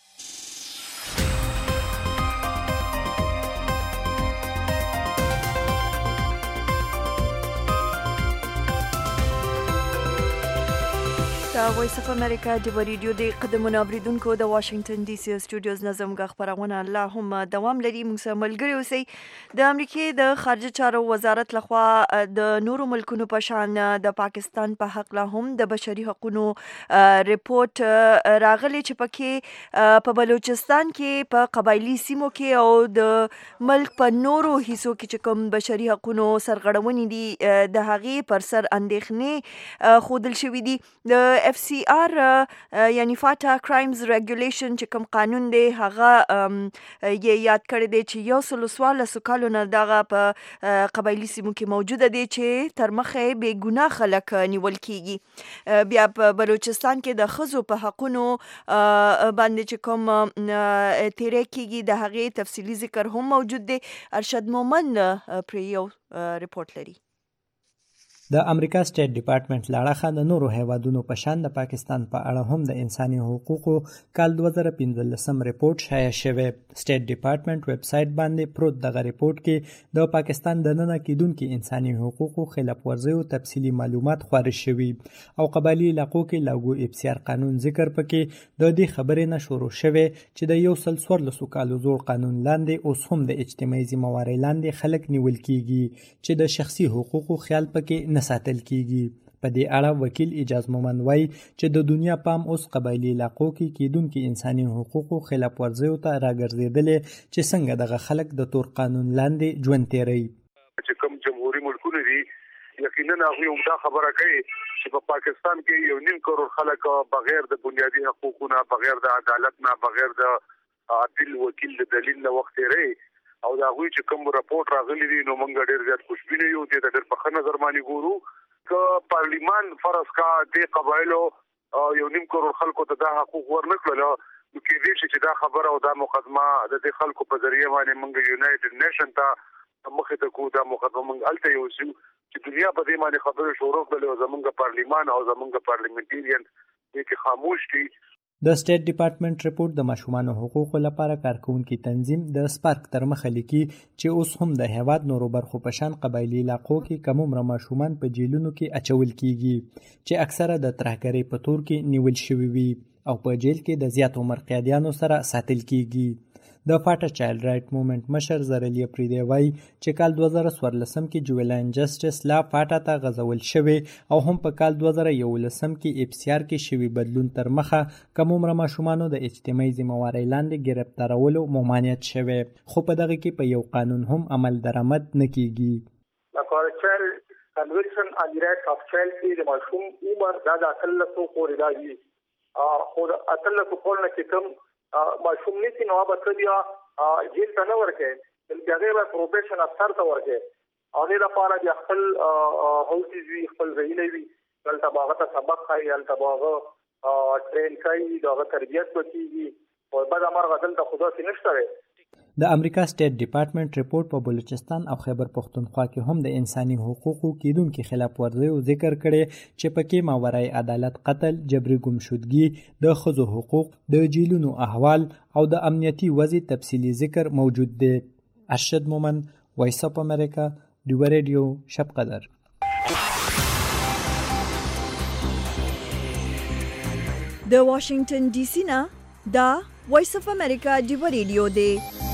د وایس اف امریکا د ریډیو د قدمونو اوریدونکو د واشنگټن ډي سي سټوډیوز نظم غ خبرونه الله هم دوام لري. موږ سره ملګري اوسئ. د امریکای د خارجه چارو وزارت لخوا د نورو ملکونو په شان د پاکستان په حق له هم د بشري حقوقو ریپورت راغلی چې پکې په بلوچستان کې په قبایلی سیمو کې او د ملک په نورو حصو کې چې کوم بشري حقوقو سرغړونې دي د هغې پر سر اندېښنې ښودل شوي دي. د اف سی آر یعنی فاټا کرایمز ریګولیشن چې کوم قانون دی هغه یې یاد کړی دی چې 14 کالو نه دغه په قبایلی سیمو کې موجوده دی چې تر مخه بې ګناه خلک نیول کیږي. بیا په بلوچستان کې د ښځو په حقونو باندې چې کوم تیری کیږي د هغې تفصیلي ذکر هم موجود دی. ارشد مومن پرې یو ریپورت لري.
د امریکا سټیټ ډپارټمنټ لاړخه د نورو هیوادونو په شان د پاکستان په اړه هم د انساني حقوقو کال 2015 ریپورت شایع شوی. سټیټ ډپارټمنټ ویب سایټ باندې پروت دغه ریپورت کې د پاکستان د ننه کیدونکو انساني حقوقو خلاف ورزیو تفصیلی معلومات خپاره شوي او قبایلی علاقو کې لاګو اف سی آر قانون ذکر پکې د دې خبرې نه شروع شوی چې د 14 کالو زوړ قانون لاندې اوس هم د اجتماعي ذمہوارۍ لاندې خلک نیول کیږي چې د شخصي حقوقو خیال پکې نه ساتل کیږي. په دې اړه وکیل اجاز مومن وایي چې د دنیا پام اوس قبایلی علاقو کې کیدونکو انساني حقوقو خلاف ورزیو ته راګرځېدلې چې څنګه دغه خلک د تور قانون لاندې ژوند تیروي.
چې کوم جمهوریت ملکونه دي یقینا هغه هم دا خبره کوي چې په پاکستان کې 1.5 کروڑ خلک بغیر د بنیادی حقوقو نه بغیر د عدالت نه بغیر د عادل وکیل د دلیل نه وخت تیری او دا غوي چې کوم راپورټ راغلی دی نو موږ ډېر زیات خوشبینه یو چې د ډېر په ښه نظر باندې ګورو که پارلیمان فرض کا د قبایلو 1.5 کروڑ خلکو ته دا حقوق ورنکړل نو کې دې چې دا خبره او دا مقدمه د دې خلکو په ذریعہ باندې موږ یونایټډ نیشن ته مخه ته کو دا مقدمه موږ الته یو چې دنیا په دې باندې خبره شروع کړل او زمونږ پارلیمان او زمونږ پارلیمنټریان دې خاموش دي.
د سټیټ ډپارټمنټ ریپورت د ماشومانو حقوقو لپاره کارکونکي تنظیم د سپارک تر مخه لیکي چې اوس هم د هیواد نورو برخو په شان قبایلی علاقو کې کم عمره ماشومان په جیلونو کې اچول کیږي چې اکثره د ترهګرۍ په تور کې نیول شوي وي او په جیل کې د زیات عمر قیدیانو سره ساتل کیږي. د فاټا چایلډ رائټ موومېنټ مشر زرلی افریدی وایي چې کال 2014 کې جویلاین جسټس لا فاټا ته غځول شوی او هم په کال 2011 کې EPCR کې شوی بدلون تر مخه کم عمره ماشومانو د اجتماعي ذمہوارۍ لاندې ګرفتارولو ممانعت شوی، خو په دغه کې په یو قانون هم عمل درآمد نه کیږي.
Convention on the Rights of Child کې د ماشوم عمر دا د 18 پورې دا وي، خو د 18 پورې کې کوم ماشوم نشي نو به بیا جیل ته نه ورکړي، بلکې هغه به پروبیشن افسر ته ورکړي او د لپاره د خپل هاوسز وی خپل ځایونه وي، دلته باغ ته سبق خایي، دلته باغ ټرین کوي، دغه تربیت وکړي او بعد امر دلته خدا سي نشته.
د امریکا سټیټ ډپارټمنټ ریپورت په بلوچستان او خیبر پښتونخوا کې هم د انساني حقوقو کیدونکو خلاف ورزیو ذکر کړي چې پکې ماورای عدالت، قتل، جبري ګمشدګي، د ښځو حقوق، د جیلونو احوال او د امنیتي وضع تفصیلی ذکر موجود دی. ارشد مومن، وایس اف امریکا، ډیو ریډیو، شب قدر.
د واشنگټن ډي سي نه دا وایس اف امریکا ډیو ریډیو دی.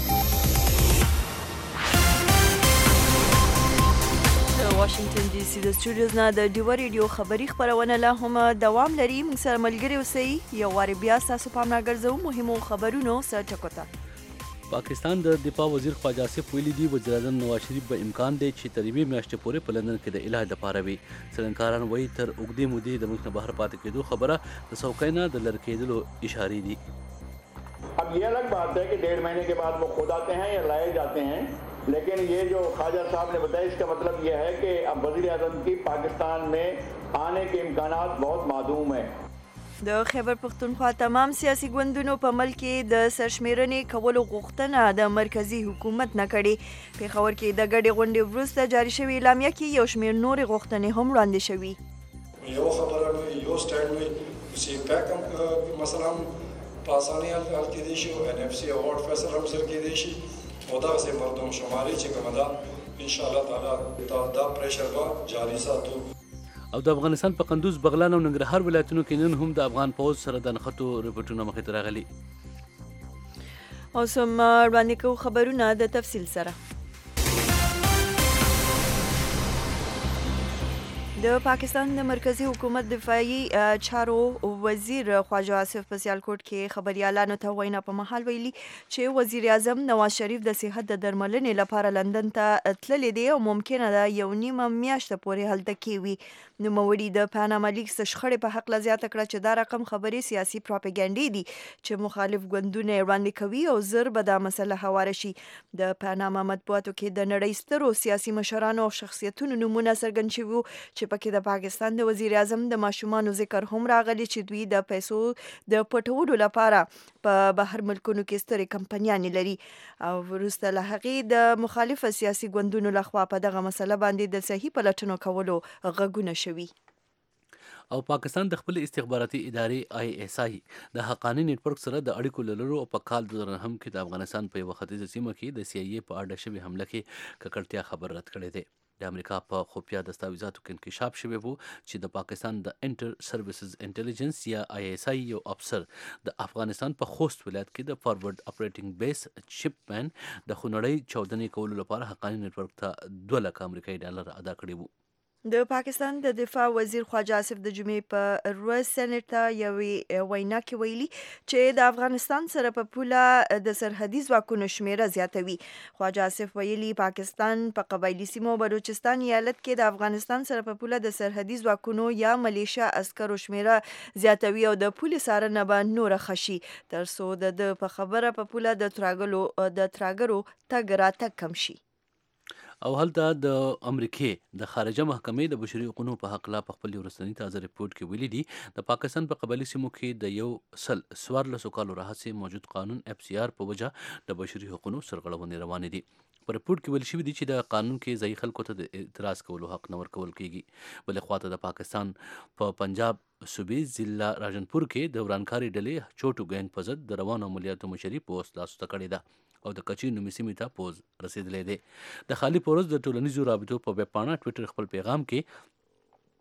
واشنگټن ډي سي د سټوډیوز نه د ډیو ریډیو خبری خبرونه لا هم دوام لري. موږ سره ملګری اوسئ. یو واری بیا تاسو پام راګرځو مهمو خبرونو سره ټکوته.
پاکستان د دفاع وزیر خواجه آصف ویلي دی وزیر اعظم نواز شریف به امکان دی چې تر یوې میاشتې پورې په لندن کې د علاج لپاره وي. څېړنکاران وایي تر اوږدې مودې د ملک نه بهر پاتې کېدو خبره د څوکۍ نه د لرې کېدلو اشارې دي.
अब ये अलग बात है कि 1.5 महीने के बाद वो खुद आते हैं या लाए जाते हैं, लेकिन ये जो ख्वाजा साहब ने बताया इसका मतलब ये है कि अब वज़ीर आज़म की पाकिस्तान में आने के इम्कानात बहुत मादूम है.
د خیبر پښتونخوا تمام سیاسي ګوندونو په ملک کې د سرشمیرنې کولو غوښتنه د مرکزی حکومت نه کړې. پېښور کې د ګډې غونډې وروسته جاری شوې اعلامیه کې یو شمېر نورې غوښتنې هم وړاندې شوي.
یو خبره وي، یو سټینډ وي، چې پیک هم مثلا په اسانۍ حل کېدی شي او NFC اوارډ فیصله هم سر کېدی شي او دغسې مردم شماري چې کومه ده انشاءالله تعالی دا پریشر به جاري ساتو.
او د افغانستان په قندوز، بغلان او ننګرهار ولایتونو کې نن هم د افغان پوځ سره د نښتو رپورټونه مخې ته راغلي.
اوس هم وړاندې کوو خبرونه د تفصیل سره. د پاکستان د مرکزی حکومت دفاعي چارو وزیر خواجه آصف په سیالکوټ کې خبريالانو ته وینا په محل ویلي چې وزیر اعظم نواز شریف د صحت د درملنې لپاره لندن ته تللی دی او ممکنه ده یو نیمه میاشت پورې هلته کیوي. نوموړي د پاناما لیکس شخړې په حق زیاته کړه چې دا رقم خبري سیاسي پروپاګاندا دي چې مخالف ګوندونه وړاندې کوي او زر به دا مسله هواره شي. د پاناما مطبوعاتو کې د نړۍ سترو سیاسي مشرانو او شخصیتونو نمونه څرګند شوي چې پکې د پاکستان د وزیر اعظم د ماشومانو ذکر هم راغلی چې دوی د پیسو د پټولو لپاره په بهر ملکونو کې سترې کمپنیانې لري. او وروسته له هغې د مخالف سیاسي ګوندونو لخوا په دغه مسله باندې د صحیح پلټنو کولو غږونه شوي.
او پاکستان د خپل استخباراتي ادارې ISI د حقانی نتورک سره د اړیکو لرلو او په کال 2009 کې د افغانستان په یو ختیځه سیمه کې د CIA په اړه شوې حمله کې ککړتیا خبر رد کړی دی. د امریکا په خفیه دستاویزاتو کې انکشاف شوی وو چې د پاکستان د انټر سروسز انټيليجنس یا ISI یو افسر د افغانستان په خوست ولایت کې د فارورډ اپریټینګ بیس شپمن د خونړۍ چاودنې کولو لپاره حقانی نتورک ته 2 لک امریکایي ډالر ادا کړي وو.
د پاکستان د دفاع وزیر خواجه آصف د جمعې په روز سېنټ ته یوې وینا کې ویلي چې د افغانستان سره په پوله د سرحدي ځواکونو شمیره زیاتوي. خواجه آصف ویلي پاکستان په قبایلي سیمو بلوچستان ایالت کې د افغانستان سره په پوله د سرحدي ځواکونو یا ملیشیا عسکرو شمیره زیاتوي او د پولې څارنه به نوره خشي تر څو د په خبره په پوله د تراګرو تګ راتګ کم شي.
او هلته د امریکې د خارجه محکمې د بشري حقوقو په حق لا په خپل ورستنی تازه ریپورت کې ویلي دي د پاکستان په قبایلي سیمو کې د یو سل 14 کالو راهیسې موجود قانون FCR په وجه د بشري حقوقو سرغړونې روانې دي. په ریپورت کې ویل شوی دی چې د قانون کې ځای خلکو ته د اعتراض کولو حق نه ورکول کیږي. بل خواته د پاکستان په پنجاب صوبې ضلع راجنپور کې د ورانکاري ډلې چوټو ګینګ په ضد د روانو عملیاتو مشري پوسټ لاسو ته کړې ده او د کچې نومي سیمې ته پوز رسیدلی دی. د خالي پورز د ټولنیزو رابطو په ویب پاڼه ټویټر خپل پیغام کې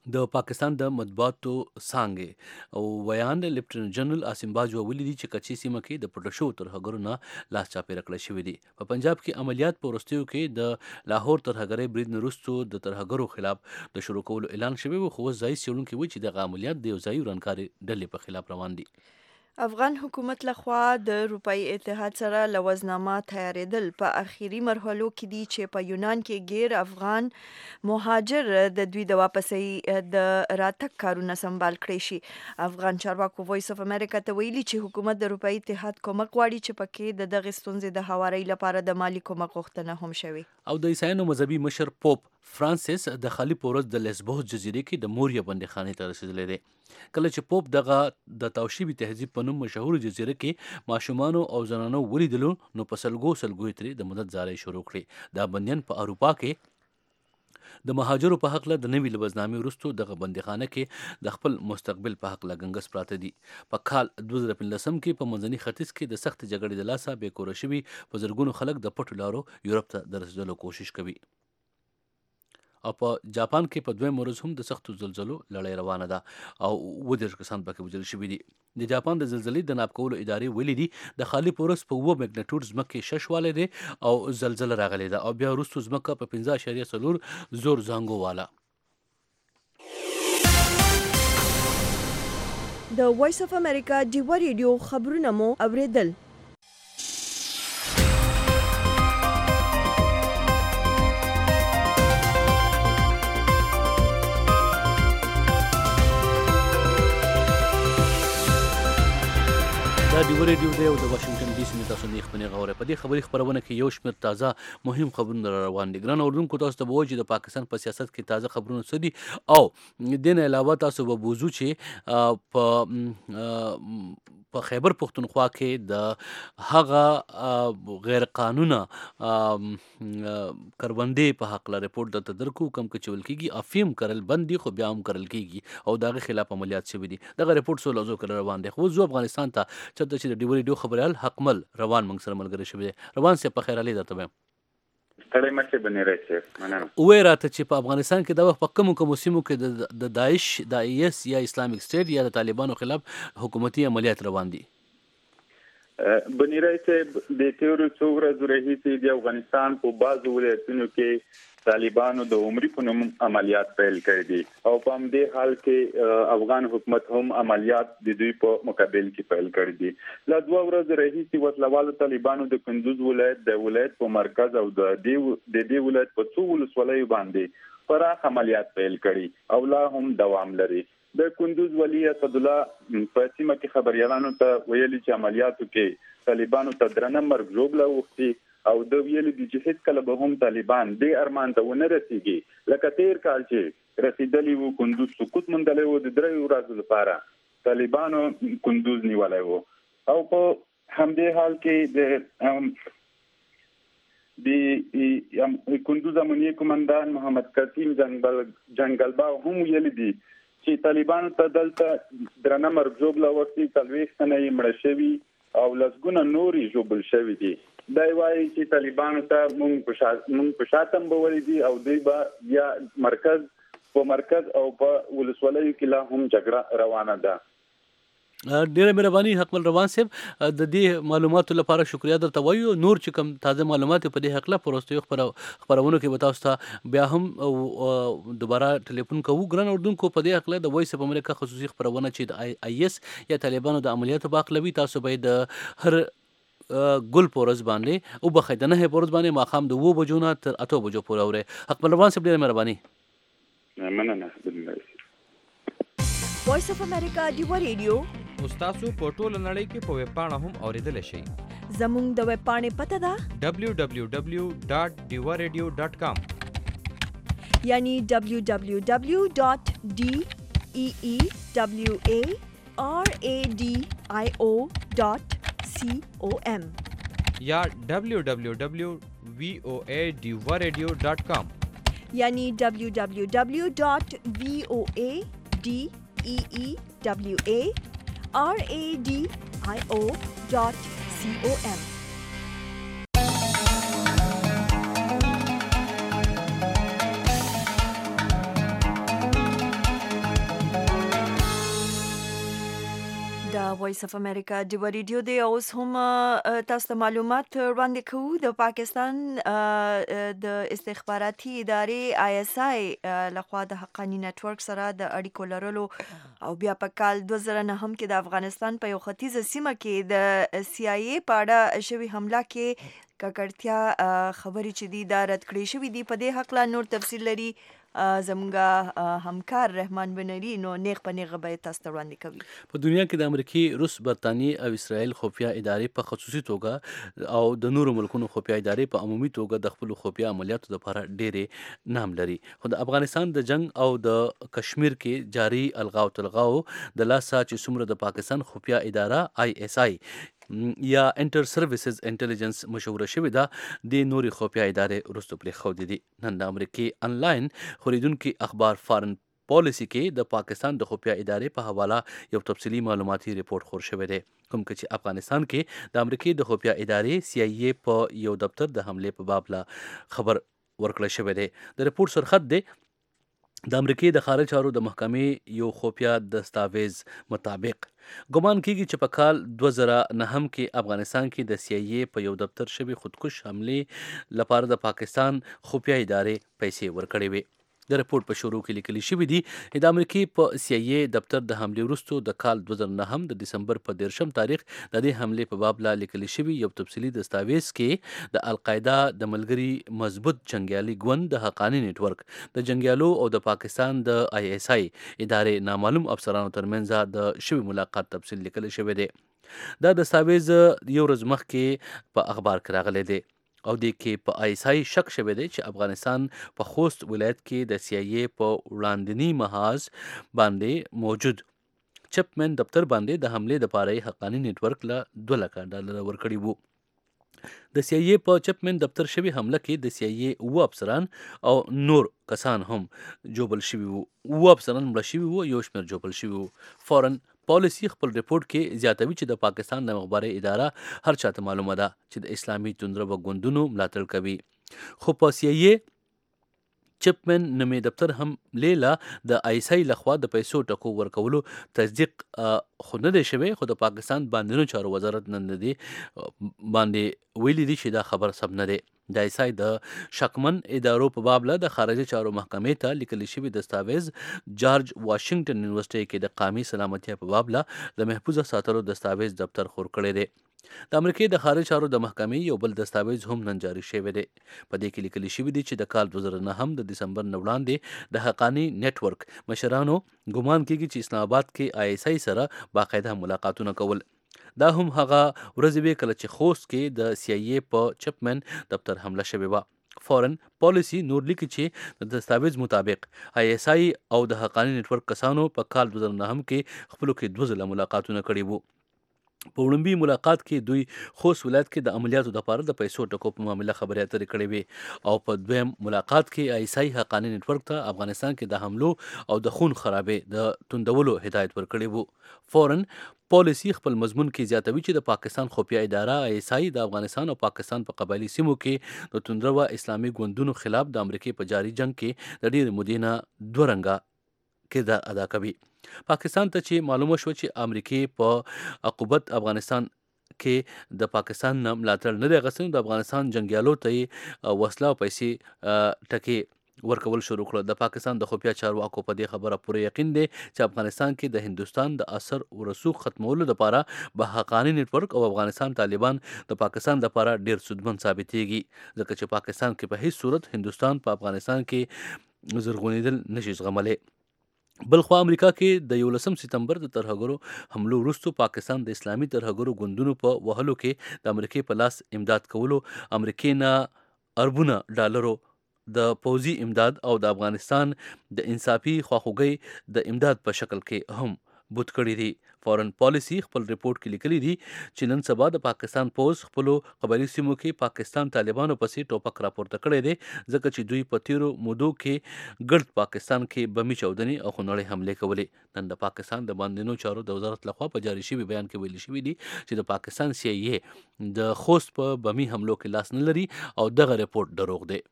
د پاکستان د مطبوعاتو څانګې او ویان لیفټننټ جنرال عاصم باجوه ولیدي چې کچې سیمه کې د پټو شوو ترهګرو نه لاس چاپېره کړی شوي دي. په پنجاب کې عملیات په وروستیو کې د لاهور ترهګرۍ برید نه وروستو د ترهګرو خلاف د شروع کولو اعلان شوی و، خو اوس ځایي څېړونکي وایي چې دغه عملیات د یو ځایي ورانکاري ډلې په خلاف روان دي.
افغان حکومت لخوا د اروپאי اتحاد سره لوزنامه تیارېدل په اخیری مرحلو کې دي چې په یونان کې غیر افغان مهاجر د دوی د واپسۍ د راتګ کارونه سمبال کړی شي. افغان چارواکو وایس اف امریکا ته ویلي چې حکومت د اروپאי اتحاد کومک غواړي چې پکې د دغه ستونزې د هواري لپاره د مالی کومک غوښتنه هم شوي.
او د عیسایانو مذهبي مشر پوپ فرانسیس د خالی پورز د لیسبوس جزیرې کې د موریا بندیخانې ته رسیدلی دی. کله چې پوپ دغه د توشیبي تهذیب په نوم مشهور جزیره کې ماشومانو او زنانو ولیدلو نو په سلګو ترې د مدد زارۍ شروع کړې. دا بندیان په اروپا کې د مهاجرو په حق له د نوي لوزنامې وروستو دغه بندیخانه کې د خپل مستقبل په حق له ګنګس پراته دي. په کال 2015 کې په منځني ختیځ کې د سخت جګړې د لاسه بې کوره شوي په زرګونو خلک د پټو لارو یورپ ته د رسېدلو کوشش کوي. او په جاپان کې په دویم ورځ هم د سختو زلزلو لړۍ روانه ده او 30 کسان پکې وژل شوي دي. د جاپان د زلزلې د ناپ کولو ادارې ویلي دي د خالي پورس په 9 میګنیټیوډ ځمکې شش والی دی او زلزله راغلی ده او بیا وروستو ځمکه په 15.4 زور زانګو والا.
د وایس اف امریکا ډیوا ریډیو خبرونه مو اوریدل.
دا ډیوا ریډیو دی او د واشنگټن ډي سي نه تاسو نه خبرې غوړې. په دې خبري خبرونه کې یو شمېر تازه مهم خبرونه روان دي. ګران اوردونکو تاسو ته به وایي چې د پاکستان په سیاست کې تازه خبرونه څه دي او دې نه علاوه تاسو به بوزو چې په خیبر پښتونخوا کې د هغه غیر قانونه کروندې په حق له رپورټ درته درکو کوم چې ویل کېږي افیم کرل بند دي خو بیا هم کرل کېږي او د هغې خلاف عملیات شوي دي. دغه رپورټ څو لحظو کې روان دی. خو زه افغانستان ته چېرته چې د ډیوا ریډیو خبریال حقمل روان موږ سره ملګری شوی دی. روان صاحب په خیر علي درته وایم.
ستړی مه بنې راشي مننه.
ووایې راته چې په افغانستان کې دا وخت په کومو سیمو کې د داعش د IS یا اسلامیک سټیټ یا د طالبانو خلاف حکومتي عملیات روان دي؟
بنې راشي د تیرو څو ورځو راهیسې د افغانستان په بعضو ولایتونو کې طالبانو د عمرې په نوم عملیات پیل کړي دي او په همدې حال کې افغان حکومت هم عملیات د دوی په مقابل کې پیل کړي دي. له 2 ورځې راهیسې وسلوالو طالبانو د کندوز ولایت د ولایت په مرکز او د دې ولایت په څو ولسوالیو باندې پراخ عملیات پیل کړي او لا هم دوام لري. د کندوز ولی اسد الله په سیمه کې خبريالانو ته ویلي چې عملیاتو کې طالبانو ته درنه مرګ ژوبله وختي او د ویلي دي چې هیڅ کله به هم طالبان دې ارمان ته ونه رسیږي لکه تیر کال چې رسیدلی وو کندوز سقوط موندلی وو د 3 ورځو لپاره طالبانو کندوز نیولی وو او په همدې حال کې د کندوز امنیه کمانډان محمد قاسم جنگلباو هم ویلي دي چې طالبانو ته دلته درنه مرګ ژوبله وختي 40 تنه یې مړه شوي او لسګونه نور یې ژوبل شوي دي. دا وایي چې طالبانو ته مونږ په شاتم بولې دي او دوی به یا مرکز او په ولسوالیو کې لا هم جګړه روانه ده.
ډیره مهرباني حقمل روان صاحب د دې معلوماتو لپاره شکریا درته وایو. نور چې کوم تازه معلومات په دې حق له پروستیو خبرونو کې به تاسو ته بیا هم دوباره ټلیفون کوو. ګران اردوونکو په دې حق له د وایس اف امریکا خصوصي خبرونه چې د IS یا طالبانو د عملیاتو په حق لوي تاسو به د هر ګل پورز باندې او بخیدنه پورز باندې ماخام د 2 بجو نه تر 8 بجو پورې اوري. حقمل روان صاحب ډیره مهرباني.
مننه.
وایس اف امریکا ډیوا ریډیو
تاسو په ټوله نړۍ کې په ویب پاڼه هم اوریدل شئ.
زموږ د ویب پاڼې پته ده
www.diwaradio.com
یعنی www.deewaradio.com
یا www.voadiwaradio.com
یعنی www.voadeewaradio.com. وایس اف امریکا د ریډیو دی اوس هم تاسو ته معلومات وړاندې کوو. د پاکستان د استخباراتي ادارې ISI لخوا د حقانی نتورک سره د اړیکو لرلو او بیا په کال 2009 کې د افغانستان په یو ختیځه سیمه کې د CIA په اړه شوې حمله کې ککړتیا خبرې چې دي دا رد کړې شوې دي. په دې حق لا نور تفصیل لري زموږ همکار رحمان بنری، نو نیغ په نیغه به تاسو ته وړاندې کوي.
په دنیا کې د امریکای، روس، برطانیې او اسرائیل خفیه ادارې په خصوصي توګه او د نورو ملکونو خفیه ادارې په عمومي توګه د خپل خفیه عملیاتو لپاره ډېرې نام لري. خو د افغانستان د جنگ او د کشمیر کې جاری الغاو تلغاو د لاسه چې څومره د پاکستان خفیه اداره ISI یا انټر سرویسز انټيليجنس مشوره شوې ده د نوري خفیه ادارې وروسته پرې خو دي. نن د امریکای انلاین خریدونکو اخبار فارن پالیسی کې د پاکستان د خفیه ادارې په حواله یو تفصیلی معلوماتي ریپورت خور شوی دی، کوم چې افغانستان کې د امریکای د خفیه ادارې CIA په یو دفتر د حمله په باب لا خبر ورکړل شوی دی. د ریپورت سرخط دی د امریکای د خارجه چارو د محکمې یو خفیه دستاویز مطابق ګمان کیږي چې په کال 2009 کې افغانستان کې د CIA په یو دفتر شوی خودکش حمله لپاره د پاکستان خفیه ادارې پیسې ورکړې وي. د ریپورت په شروع کې لیکل شوی دی د امریکای په CIA دفتر د حمله وروسته د کال 2009 د دسمبر په 13 تاریخ د دې حمله په باب لا لیکل شوی یو تفصیلی دستاویز کې د القاعده د ملګری مضبوط جنگیالي ګوند د حقانی نتورک د جنگیالو او د پاکستان د ISI ادارې نامعلوم افسرانو ترمنځ د شوی ملاقات تفصیل لیکل شوی دی. دا دستاویز یو ورځ مخکې په اخبار کې راغلی دی او د کې په ISI شک شوی دی چې افغانستان په خوست ولایت کې د CIA په وړاندنی محاذ باندې موجود چپمن دفتر باندې د حمله د پاره حقانی نتورک له $2 لک ورکړي وو. د CIA په چپمن دفتر شوی حمله کې د CIA او افسران او نور کسان هم جوبل شوی وو. او افسران مړ شوی وو، یو شمېر جوبل شوی وو. فورن پالیسی خپل ریپورت کې زیاتوي چې د پاکستان د مخبري اداره هر چاته معلومه ده چې د اسلامي توندرو ګوندونو ملاتړ کوي. خو په CIA چپمن نومې دفتر هم لیلا د ISI لخوا د پیسو ټکو ورکولو تصدیق خو نه دی شوی، خو د پاکستان باندې چارو وزارت نن دی باندې ویلي دي چې دا خبر سم نه دی. د ISI د شکمن ادارو په باب له د خارجه چارو محکمې ته لیکل شوی دستاویز جارج واشنگټن یونیورسيټي کې د قومي سلامتیا په باب له د محفوظه ساتلو دستاویز دفتر خور کړی دی. د امریکای د خارجه چارو د محکمې یو بل دستاویز هم نن جاری شوی دی. په دې کې لیکل شوی دی چې د کال 2009 د دسمبر نه وړاندې د حقانی نتورک مشرانو ګمان کیږي چې اسلام آباد کې ISI سره باقاعده ملاقاتونه کول. دا هم هغه ورځې وې کله چې خوست کې د CIA په چپمن دفتر حمله شوې وه. فورن پالیسی نور لیکي چې د دستاویز مطابق ISI او د حقانی نتورک کسانو په کال 2009 کې خپلو کې 2 ځله ملاقاتونه کړي وو. په وړاندې ملاقات کې دوی خوست ولایت کې د عملیاتو لپاره د پیسو ټکو په معاملې خبرې اترې کړې وي او په دویم ملاقات کې ISI حقانی نتورک ته افغانستان کې د حملو او د خون خرابې د توندولو هدایت ورکړی وو. فورن پالیسی خپل مضمون کې زیاتوي چې د پاکستان خفیه اداره ISI د افغانستان او پاکستان په قبایلی سیمو کې د توندرو اسلامي ګوندونو خلاف د امریکای په جاری جنگ کې د ډېر مودې نه دوه رنګه کردار ادا کوي. پاکستان ته چې معلومه شو چې امریکای په عقوبت افغانستان کې د پاکستان نه ملاتړ نه دی غوښتل، د افغانستان جنگیالو ته وسله او پیسې ټکي ورکول شروع کړل. د پاکستان د خفیه چارواکو په دې خبره پوره یقین دی چې افغانستان کې د هندستان د اثر او رسوخ ختمولو لپاره به حقانی نتورک او افغانستان طالبان د پاکستان لپاره ډیر سودمن ثابتېږي، ځکه چې پاکستان کې په هیڅ صورت هندستان په افغانستان کې زرغونېدل نشي زغملی. بلخوا امریکا کې د 11 سپتمبر د ترهګرو حملو وروسته پاکستان د اسلامي ترهګرو ګوندونو په وهلو کې د امریکای په لاس امداد کولو امریکای نه اربونه ډالرو د پوځي امداد او د افغانستان د انصافي خواخوږي د امداد په شکل کې هم بوت کړی دي. فورن پالیسی خپل ریپورت کې لیکلی دي چې نن سبا د پاکستان پوز خپل قبایلی سیمو کې پاکستان طالبانو پسې ټوپک راپورته کړی دی، ځکه چې دوی په تیرو مودو کې ګرد پاکستان کې بمي چاودنې او خونړۍ حمله کولې. نن د پاکستان د باندنیو چارو د وزارت لخوا په جاری شوی بیان کې ویل شوی دی چې د پاکستان CIA د خوست په بمي حملو کې لاس نه لري او دغه ریپورت دروغ دی.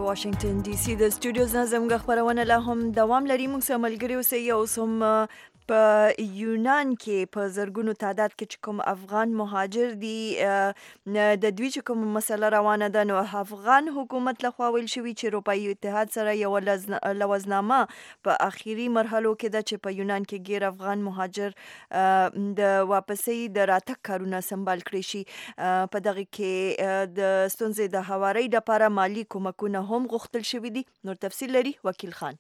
واشنگټن ډي سي د سټوډیوز نه زموږ خبرونه لا هم دوام لري. موږ سره ملګري اوسئ. اوس هم په یونان کې په زرګونو تعداد کې چې کوم افغان مهاجر دي د دوی چې کوم مسله روانه ده، نو افغان حکومت لخوا ویل شوي چې اروپایي اتحاد سره یو لوزنامه په اخیری مرحلو کې ده چې په یونان کې غیر افغان مهاجر د واپسۍ د راتګ کارونه سمبال کړي شي. په دغه کې د ستونزې د هوارۍ لپاره مالی کومکونه هم غوښتل شوي دي. نور تفصیل لري وکیل خان.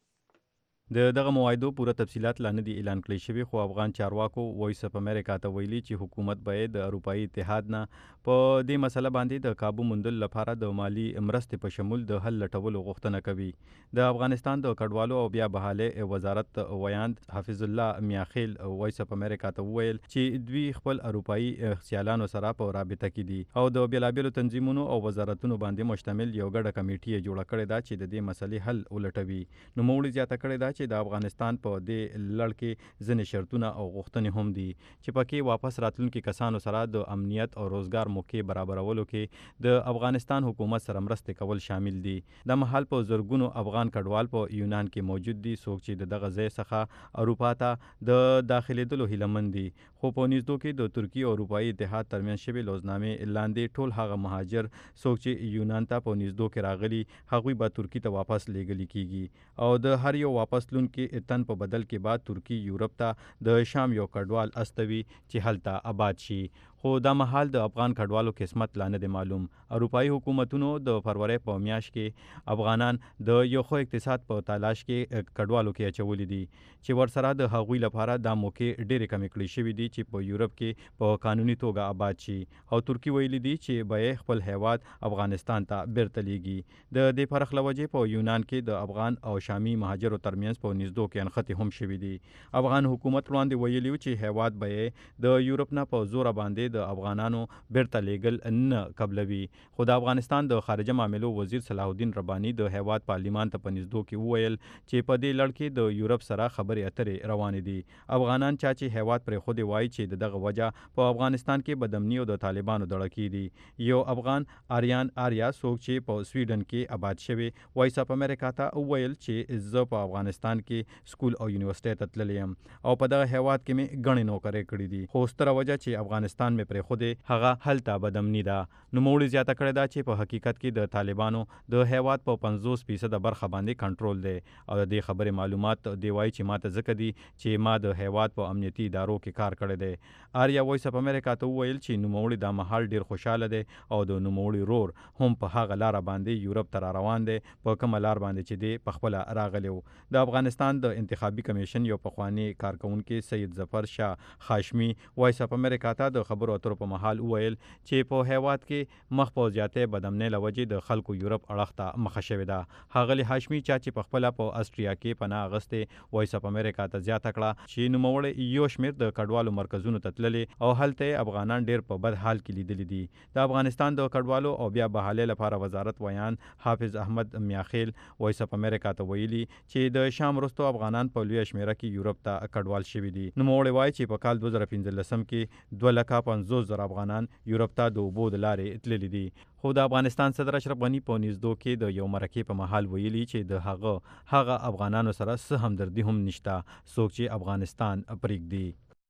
د دغه موایدو پوره تفصيلات لا نه دي اعلان کړی شوی، خو افغان چارواکو وایس اف امریکا ته ویلي چې حکومت به د اروپایي اتحاد نه په دې مسله باندې د کابو موندل لپاره د مالی مرستې په شمول د حل لټولو غوښتنه کوي. د افغانستان د کډوالو او بیا بحاله وزارت ویاند حافظ الله میاخیل وایس اف امریکا ته ویل چې دوی خپل اروپایي سیالانو سره په رابطه کې دي او د بیلابیلو تنظیمونو او وزارتونو باندې مشتمل یو ګډه کمیټه جوړه کړې ده چې د دې مسلې حل ولټوي. نو موږ زیاته کړې ده چې د افغانستان په دې لړ کې ځینې شرطونه او غوښتنې هم دي چې پکې واپس راتلونکي کسانو سره د امنیت او روزګار موقع برابرولو کې د افغانستان حکومت سره مرستې کول شامل دي. د مهال په زرګونو افغان کډوال په یونان کې موجود دي، څوک چې د دغه ځای څخه اروپا ته د داخلېدلو هیلهمند دي، خو په نږدو کې د ترکیې او اروپایي اتحاد ترمنځ شوې لوزنامې لاندې ټول هغه مهاجر څوک چې یونان ته په نږدو کې راغلي هغوی به ترکیې ته واپس لیږلي کیږي او د هر یو واپس لونکي تن په بدل کې بعد ترکی یورپ ته د شام یو کډوال استوي چې هلته آباد شي. خو دا مهال د افغان کډوالو قسمت لا نه دی معلوم. اروپایي حکومتونو د فروری په میاشت کې افغانان د یو خو اقتصاد په تلاش کې کډوالو کې اچولي دي چې ورسره د هغوی لپاره د موقع ډېرې کمې کړې شوي دي چې په یورپ کې په قانوني توګه آباد شي او ترکی ویلي دي چې به خپل هیواد افغانستان ته بیرته لیږي. د دې فرق له وجې په یونان کې د افغان او شامي مهاجرو ترمنځ په نږدو کې انخته هم شوي دي. افغان حکومت وړاندې ویلي چې هیواد به د یورپ نه په زور باندې د افغانانو بیرته لیږل نه قبلوي. خو د افغانستان د خارجه معاملو وزیر صلاح الدین رباني د هیواد پارلیمان ته په نږدو کې وویل چې په دې لړ کې د یورپ سره خبرې اترې روانې دي. افغانان چې هیواد پرې خو دی وایي چې دغه وجه په افغانستان کې بدامني او د طالبانو دړه دي. یو افغان آریان آریا څوک چې په سویډن کې آباد شوی وایس اف امریکا ته وویل چې زه په افغانستان کې سکول او یونیورسيټي ته تللی یم او په دغه هیواد کې مې غنې نوکرۍ کړې دي، خو ستره وجه چې افغانستان مې پرې خو دی هغه هلته بدامني ده. نو موږ زیاته کړې ده چې په حقیقت کې د طالبانو د هیواد په 50% برخه باندې کنټرول دی او د دې خبرې معلومات دی وایي چې ماته ځکه دي چې ما د هیواد په امنیتي ادارو کې کار کړی دی. آریا وایس اف امریکا ته وویل چې نوموړی د محل ډیر خوشاله دی او د نوموړي رور هم په هغه لار باندې یورپ ته روان دی په کوم لار باندې چې دی په خپل راغلی. د افغانستان د انتخابي کمیشن یو پخوانی کارکونکو سید ظفر شاه خاشمي وایس اف امریکا ته د خبرو اترو په محل وویل چې په هیواد کې مخ په زیاتې بدامنۍ لوجې د خلکو یورپ اړخ ته مخه شوې ده. ښاغلي هاشمي چې په خپل په استریا کې پناه اغستې وایس اف امریکا ته زیاته کړه چې نوموړی یو شمیر د کډوالو مرکزونو ته تللي او هلته افغانان ډیر په بد حال کې لیدلي دي. د افغانستان د کډوالو او بیا بحاله لپاره وزارت ویان حافظ احمد میاخیل وایس اف امریکا ته ویلي چې د شام وروسته افغانان په لوی شمیره کې یورپ ته کډوال شوي دي. نوموړی وایي چې په کال 2015 کې 2,50,000 افغانان یورپ ته د اوبو د لارې تللي دي. خو د افغانستان صدر اشرف غنی په نږدو کې د یو مرکې په محل ویلي چې د هغه افغانانو سره څه همدردي هم نشته څوک چې افغانستان پرېږدي.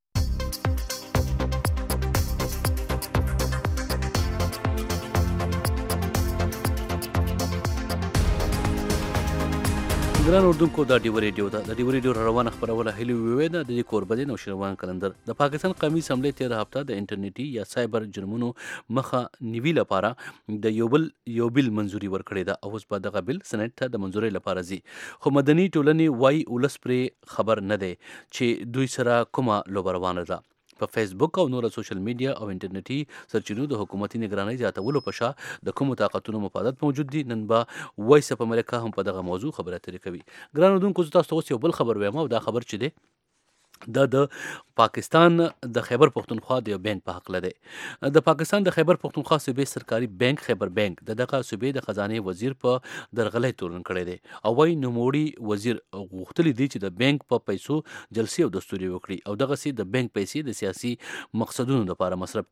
ګران اردوونکو دا ډیو ریډیو ده. د ډیو ریډیو روانه خبرونه هلي وی ده. د کوربه دي نوشروان کلندر د پاکستان قومي اسمبلی 13 هفته د انټرنیټي یا سایبر جرمونو مخه نیوي لپاره د یو بل منځوري ورکړې ده او اوس په دغه بل سنټ ته د منځوري لپاره ځي. خو مدني ټولنې وای ولس پرې خبر نه دی چې دوی سره کومه لوبه روانه ده. په فیسبوک او نور سوشل میډیا او انټرنیټي سرچینو د حکومتي نگرانۍ زیاتولو په شا د کومو طاقتونو مفادات موجود دي. نن به وایس اف امریکا هم په دغه موضوع خبرې اترې کوي. ګران اردوونکو زه تاسو ته اوس یو بل خبر وایم او دا خبر چې دی دا د پاکستان د خیبر پختونخوا د یو بینک په حق لده. د پاکستان د خیبر پختونخوا صوبې سرکاري بینک خیبر بینک دغه صوبې د خزانه وزیر په درغلۍ تورن کړی دی او وايي نوموړي وزیر غوښتلی دی چې د بینک په پیسو جلسې او دستوري وکړي او دغه سي د بینک پیسې د سیاسي مقصدونو لپاره مصرف کړي.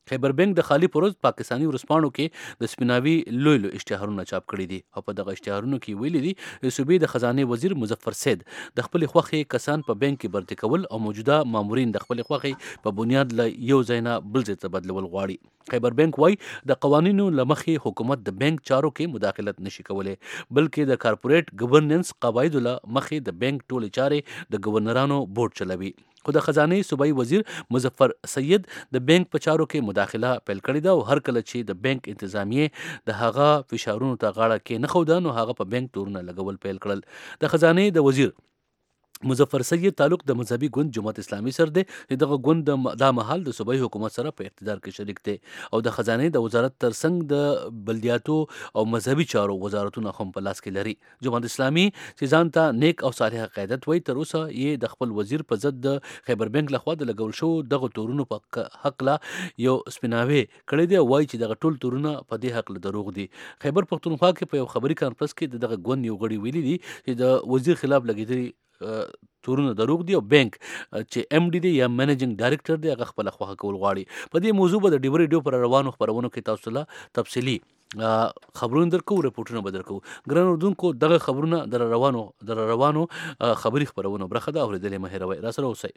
خیبر بانک د خالی پروز پاکستانی ورسپاڼو کې د سپیناوي لوی لوی اشتهارونه چاپ کړي دي او په دغه اشتهارونو کې ویلي دي صوبې د خزانه وزیر مظفر سید د خپل خوخي کسان په بانک کې برتی کول او موجوده مامورین د خپل خوخي په بنیاد له یو ځای نه بل ځای ته بدلول غواړي. خیبر بانک وای د قوانینو لمخې حکومت د بانک چارو کې مداخلت نشي کولای بلکې د کارپوریټ ګورننس قواعد له مخې د بانک ټولې چارې د گورنرانو بورډ چلوي. خو د خزانه صوبایي وزیر مظفر سید د بانک په چارو کې مداخله پیل کړې ده او هر کله چې د بانک انتظامیه د هغه فشارونو ته غاړه کې نه خوده نو هغه په بانک تورونه لګول پیل کړل. د خزانه د وزیر مظفر سید تعلق د مذهبي ګوند جماعت اسلامي سره دی چې دغه ګوند د مهال د صوبایي حکومت سره په اقتدار کې شریک دی او د خزانه د وزارت ترڅنګ د بلدیاتو او مذهبي چارو وزارتونه هم په لاس کې لري. جماعت اسلامي چې ځان ته نیک او صالح قیادت وایي تر اوسه یې د خپل وزیر په ضد د خیبر بانک لخوا د لګول شو دغه تورونو په حق لا یو سپیناوي کړی دی وایي چې دغه ټول تورونه په دې حق له دروغ دي. خیبر پختونخوا کې په یو خبري کانفرنس کې دغه ګوند یو غړي ویلي دي چې د وزیر خلاف لګیدلي تورونه دروغ دي او بانک چې ام ډي دی یا منیجینګ ډایریکټر دی هغه خپل خوخه کول غواړي. په دې موضوع به د ډیبر ریډیو پر روانو خبرونو کې تاسو ته تفصیلی خبرونه درکو رپورټونه به درکو. ګران اردوونکو دغه خبرونه در روانو خبري خبرونه برخه ده اوریدلې مه هېروئ. راسره اوسئ.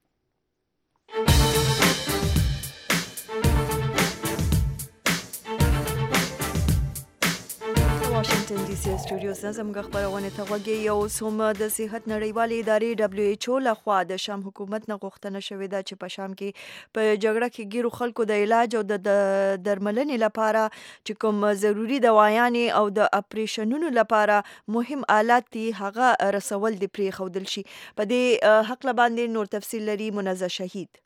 واشنگټن ډي سي سټوډیوز نه زموږ خبرونه ته غوږی یو سوم د صحت نړیوالې ادارې دبليو ایچ او لخوا د شام حکومت نه غوښتنه شوې ده چې په شام کې په جګړه کې ګیرو خلکو د علاج او د درملنې لپاره چې کوم ضروری دوايانې او د اپریشنونو لپاره مهم آلات دي هغه رسول دي پرې خودل شي. په دې حق باندې نور تفصیل لري منزه شهید.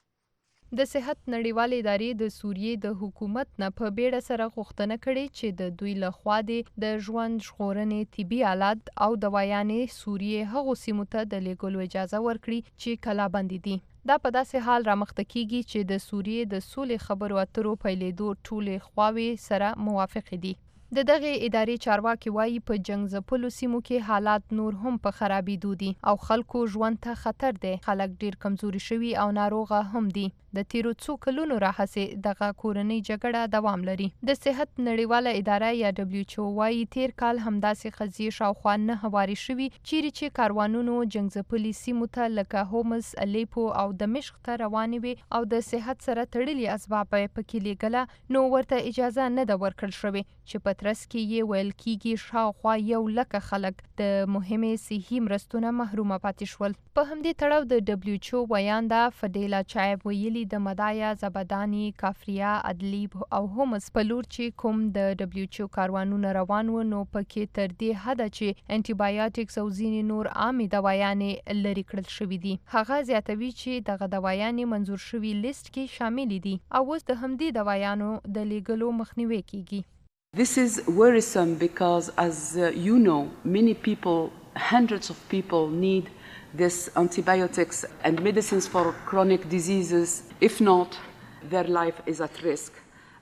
د صحت نړیوالې ادارې د سوریې د حکومت نه په بیړه سره غوښتنه کړې چې د دوی لخوا د ژوند ژغورنې طبي آلات او دوايانې سوریې هغو سیمو ته د لیږلو اجازه ورکړي چې کلابندي دي. دا په داسې حال رامخته کیږي چې د سوریې د سولې خبرو اترو پیلېدو ټولې خواوې سره موافق دي. د دغه ادارې چارواکي وایي په جنگ ځپلو سیمو کې حالات نور هم په خرابېدو دي او خلکو ژوند ته خطر دی. خلک ډیر کمزوري شوي او ناروغه هم دي. د تیرو څو کلونو راهیسې دغه کورنۍ جګړه دوام لري. د صحت نړیواله اداره یا دبليو ایچ او وایي تیر کال همداسې قضیې شاوخوا 9 وارې شوي چیرې چې کاروانونو جنگ ځپلي سیمو ته لکه هومس، الیپو او دمشق ته روانې وي او د صحت سره تړلي اسباب یې پکې لیږله نو ورته اجازه نه ده ورکړل شوې چې په ترڅ کې یې ویل کېږي شاوخوا 100,000 خلک د مهمې صحي مرستونه محرومه پاتې شول. په همدې تړاو د دبليو ایچ او ویانده فدیلا چایب ویلي د مدایا، زبدانی، کافریا، ادلیب او هومس په لور چې کوم د دبليو ایچ او کاروانونه روان و نو پکې تر دې حده چې انټي بایوټکس او ځینې نور عامې دوايانې لرې کړل شوي دي. هغه زیاتوي چې دغه دوايانې منظور شوي لیست کې شامل دي او اوس د همدې دوايانو د لیږلو مخنیوي کیږي.
This is worrisome because as you know, many people, hundreds of people need this antibiotics and medicines for chronic diseases. If not, their life is at risk.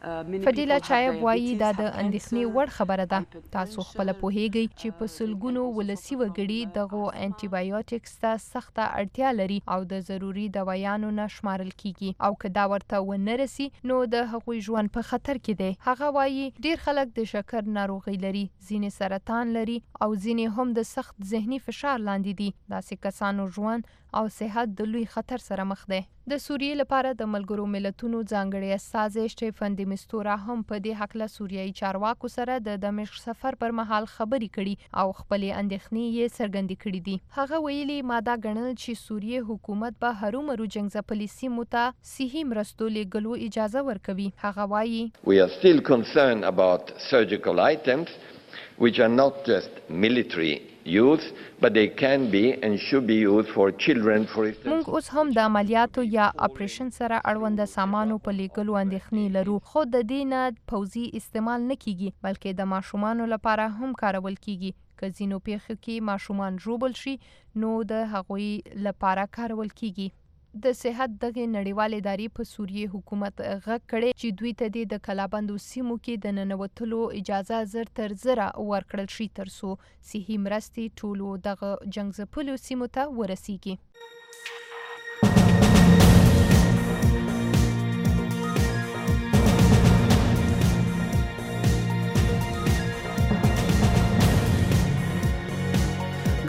فدیلا چایب وایي دا د اندېښنې وړ خبره ده. تاسو خپله پوهیږئ چې په سلګونو ولسي وګړي دغو انټي بایوټکس ته سخته اړتیا لري او د ضروري دوايانو نه شمارل کیږي او که دا ورته ونه رسي نو د هغوی ژوند په خطر کې دی. هغه وایي ډیر خلک د شکر ناروغي لري، ځینې سرطان لري او ځینې هم د سخت ذهني فشار لاندې دي. داسې کسانو ژوند او صحت د لوی خطر سره مخ دی. د سوریې لپاره د ملګرو ملتونو ځانګړی استازی شټیفن د مستورا هم په دې حق له سوریایي چارواکو سره د دمشق سفر پر مهال خبرې کړي او خپلې اندېښنې یې څرګندې کړې دي. هغه ویلي ما دا ګڼل چې سوریې حکومت به هرومرو جنګ ځپلي سیمو ته صحي مرستو لیږلو اجازه ورکوي. هغه وایي
We are still concerned about surgical items which are not just military use, but they can be and should be used for children, for instance.
موږ اوس هم د عملیاتو یا اپریشن سره اړوند سامانو په لیږلو اندېښنې لرو، خو د دې نه پوځي استعمال نه کیږي بلکې د ماشومانو لپاره هم کارول کیږي. که ځینو پیښو کې ماشومان ژوبل شي نو د هغوی لپاره کارول کیږي. د صحت دغه نړیوال ادارې په سوریې حکومت غږ کړی چې دوی ته د کلابندو سیمو کې د ننوتلو اجازه زر تر زره ورکړل شي ترڅو صحي مرستې ټولو دغه جنګ ځپلو سیمو ته ورسیږي.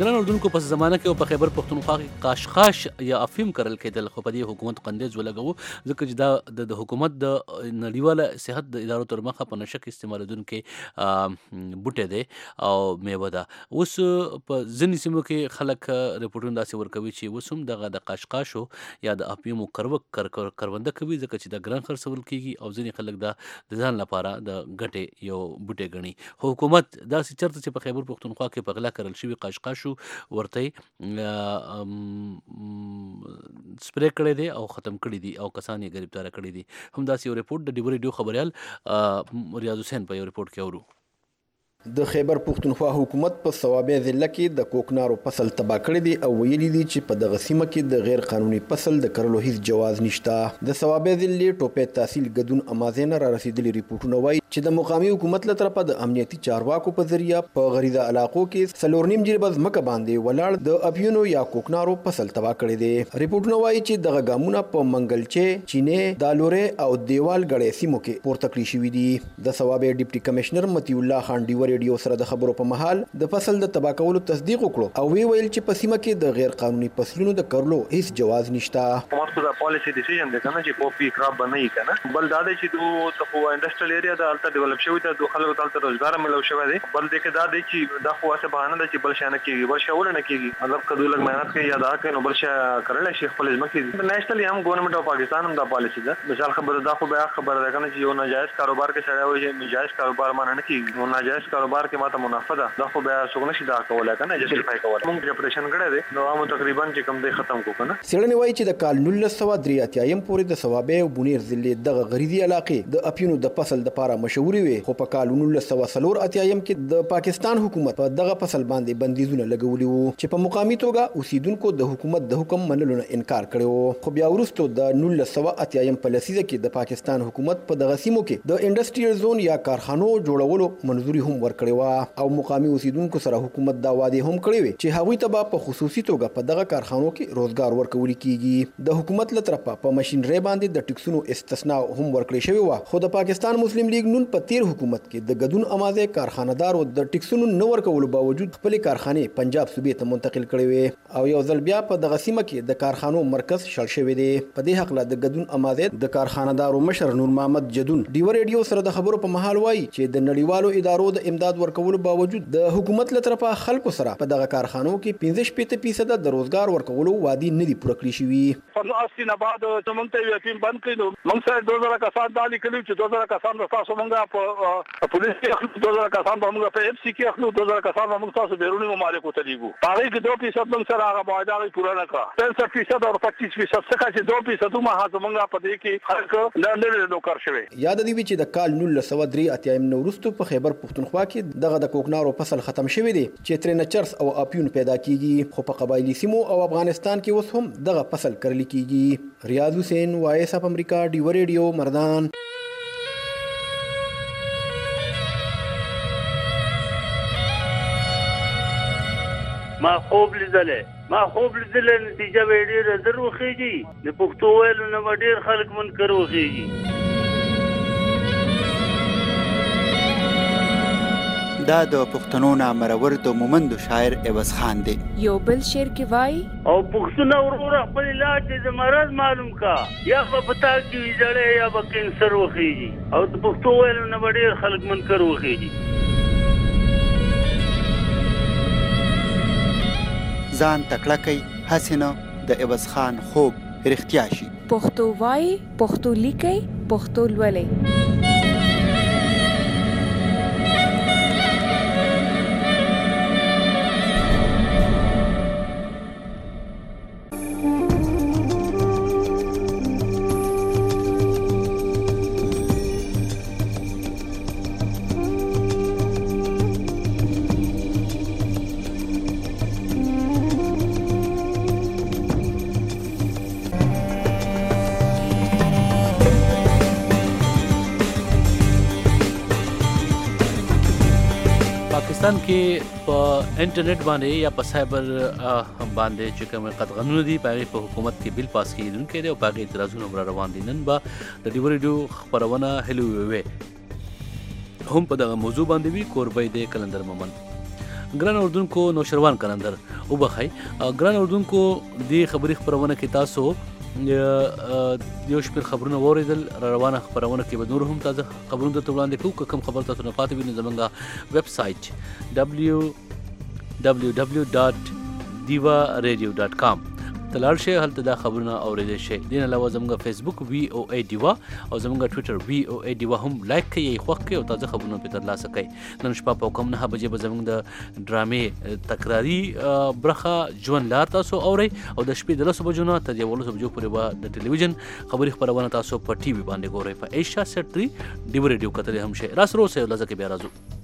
ګران اردوونکو په زمانه کې په خیبر پښتونخوا کې قاشقاش یا افیم کرل کېدل، خو په دې حکومت قندیز ولګوو ځکه چې دا د حکومت د نړیواله صحت د ادارو تر مخه په نشه کې استعمالېدونکې بوټی دی او میوه ده. اوس په ځینې سیمو کې خلک رپورټونه داسې ورکوي چې اوس هم دغه د قاشقاشو یا د افیمو کرونده کوي ځکه چې دا ګران خرڅول کېږي او ځینې خلک دا د ځان لپاره د ګټې یو بوټی ګڼي. خو حکومت داسې چرته چې په خیبر پښتونخوا کې په غلا کرل شوي قاشقاشو ورته سپری کړی دی او ختم کړي دي او کسان یې ګرفتاره کړي دي. همداسې یو رپورټ د ډیو ریډیو خبریال ریاض حسین په یو رپورټ کې اورو.
د خیبر پښتونخوا حکومت په صوابع ضلع کې د کوکنارو فصل تباه کړی دی او ویلي دي چې په دغه سیمه کې د غیر قانوني فصل د کرلو هیڅ جواز نشته. د صوابع ضلع ټوپې تحصیل ګدون امازین را رسیدلي ریپورټونه وایي چې د مقامي حکومت له طرفه د امنیتي چارواکو په ذریعہ په غریزه علاقو کې 4.5 جریبه ځمکه باندې ولاړ د افیونو یا کوکنارو فصل تباه کړی دی. ریپورټونه وایي چې دغه ګامونه په منګلچې، چینې، دالورې او دیوال ګړې سیمو کې پورته کړی شوي دي. د صوابع ډیپټي کمشنر مطیع الله خان ډیو ریډیو سره د خبرو په محل د فصل د تباه کولو تصدیق وکړو او وی ویل چې په سیمه کې د غیر قانوني فصلونو د کرلو هیڅ جواز نشته.
حکومت دا پالیسی ډیسیژن دی کنه چې پوپی کراب بنئ کنه بل دا دی چې دوه ته انډستریل ایریا د الته ډیولپ شوی ته دوه خلکو ته روزګار ملو شوی دی. بل دې کې دا دی چې دا خو څه بهانه ده چې بل شانه کېږي بل شاول نه کېږي مطلب کدو لګ مهنت کوي یا دا کوي نو بل شا کړل شي خپل ځمکې نېشنل هم ګورنمنت اف پاکستان هم دا پالیسی ده. مثال خبره دا خو بیا خبره ده کنه چې یو ناجایز کاروبار کې سره وي ناجایز کاروبار مانه نه کېږي نو ناجایز کاروبار کې ماته منافع ده دا خو بیا څنګه نشي دا کولای کنه جسټیفای کولای. موږ اپریشن کړی دی نو موږ تقریبا چې کوم دی ختم کو کنه.
سیړنی وایي چې د کال 1983 پورې د صوابع او بونیر ضلع دغه غریزي علاقې د اپینو د فصل د لپاره مشهوري وي خو په کال 1984 کې د پاکستان حکومت په دغه فصل باندې بندیزونه لګولي وو چې په مقامي توګه اوسیدونکو د حکومت د حکم منلو نه انکار کړو. خو بیا وروسته د 1980 په لسیزه کې د پاکستان حکومت په دغه سیمو کې د انډستریل زون یا کارخانو جوړولو منظوري هم ورکړې و او مقامي اوسیدونکو سره حکومت دا وعده هم کړې وي چې هغوی ته په خصوصي توګه په دغه کارخانو کې روزګار ورکول کیږي. د حکومت له طرفه په ماشینري باندې د ټکسونو استثناء هم ورکړې شوی و خو د پاکستان مسلم لیگ نون په تیر حکومت کې د ګدون امازه کارخانه‌دارو د ټکسونو نه ورکولو باوجود خپل کارخانه پنجاب صوبې ته منتقل کړې وي او یو ځل بیا په دغه سیمه کې د کارخانو مرکز شړ شوی دی. په دې حق له د ګدون امازه د کارخانه‌دارو مشر نور محمد جدون ډیو ریډیو سره د خبرو په محل وایي چې د نړیوالو ادارو د امداد ورکولو باوجود د حکومت له طرفه خلکو سره په دغه کارخانو کې 15% د روزګار ورکولو وعده نه دي پوره کړی شوی.
په اصلي نه بعد زمونږ ته یو ټیم بند کړو موږ سره 2000 کسان دالي کړو چې 2000 کسان تاسو موږ په پولیس کې اخلو 2000 کسان موږ په اف سی کې اخلو 2000 کسان موږ تاسو بیرونی ممالکو ته لیږو. هغه کې 2% موږ سره هغه معاهده پوره نه کړه 65% او 25% څخه چې 2% ما زمونږ په دې کې خلک نه نوکر شوی.
یاد دی چې د کال 1983 نورستو په خیبر پښتونخوا کې دغه د کوکنارو فصل ختم شوی دی چې ترنه چرس او اپیون پیدا کیږي خو په قبایلی سیمو او افغانستان کې اوس هم دغه فصل کرل کیږي. ریاض حسین وایس اف امریکا ډیو ریډیو مردان.
ما خوب لیدلې نتیجه به ډېره زر وخیږي د پښتو ویلو نه به ډېر خلک منکر وخیږي.
دا د پښتنو نامرور د مومندو شاعر عوض خان دی.
یو بل شعر کې وایي
او پښتون وروره خپل علاج د مرض معلوم کا یا په پتا کې ویځړې یا به کینسر وخیږي او د پښتو ویلو نه به ډېر خلک منکر وخیږي.
ځان تکړه کوي هسې نه د عوض خان خوب رښتیا شي.
پښتو وایي پښتو لیکي پښتو لولئ.
پاکستان کې په انټرنیټ باندې یا په سایبر باندې چې کوم قطغنونه دي په حکومت کې بل پاس کیدونکو دي او په اعتراضونو را روان دي. نن به د ډیو ریډیو خبرونه هلو وي هم په دغه موضوع باندې وی کوربې د کلندر مومن. ګران اردوونکو نوشروان کلندر وبخئ ګران اردوونکو دې خبري خبرونه کې تاسو یو شمېر خبرونه واورېدل روانه خبرونه کې به نور هم تازه خبرونه درته وړاندې کوو که کوم خبر تاسو نه پاتې وي نو زموږ ویب سایټ www.divaradio.com ته لاړ شئ هلته دا خبرونه اورېدلی شئ دې نه علاوه زموږ فیسبوک VOA ډیوا او زموږ ټویټر VOA ډیوا هم لایک کړئ خوښ کړئ او تازه خبرونه پرې ترلاسه کړئ نن شپه په کم 9 بجې به زموږ د ډرامې تکراري برخه ژوند لار تاسو اورئ او د شپې د 10 بجو نه تر 11 بجو پورې به د ټلویزیون خبري خبرونه تاسو په ټي وي باندې ګورئ په ایشیا سټ 3 ډیو ریډیو کتلې هم شئ راس روسه لږه کې بیا راځو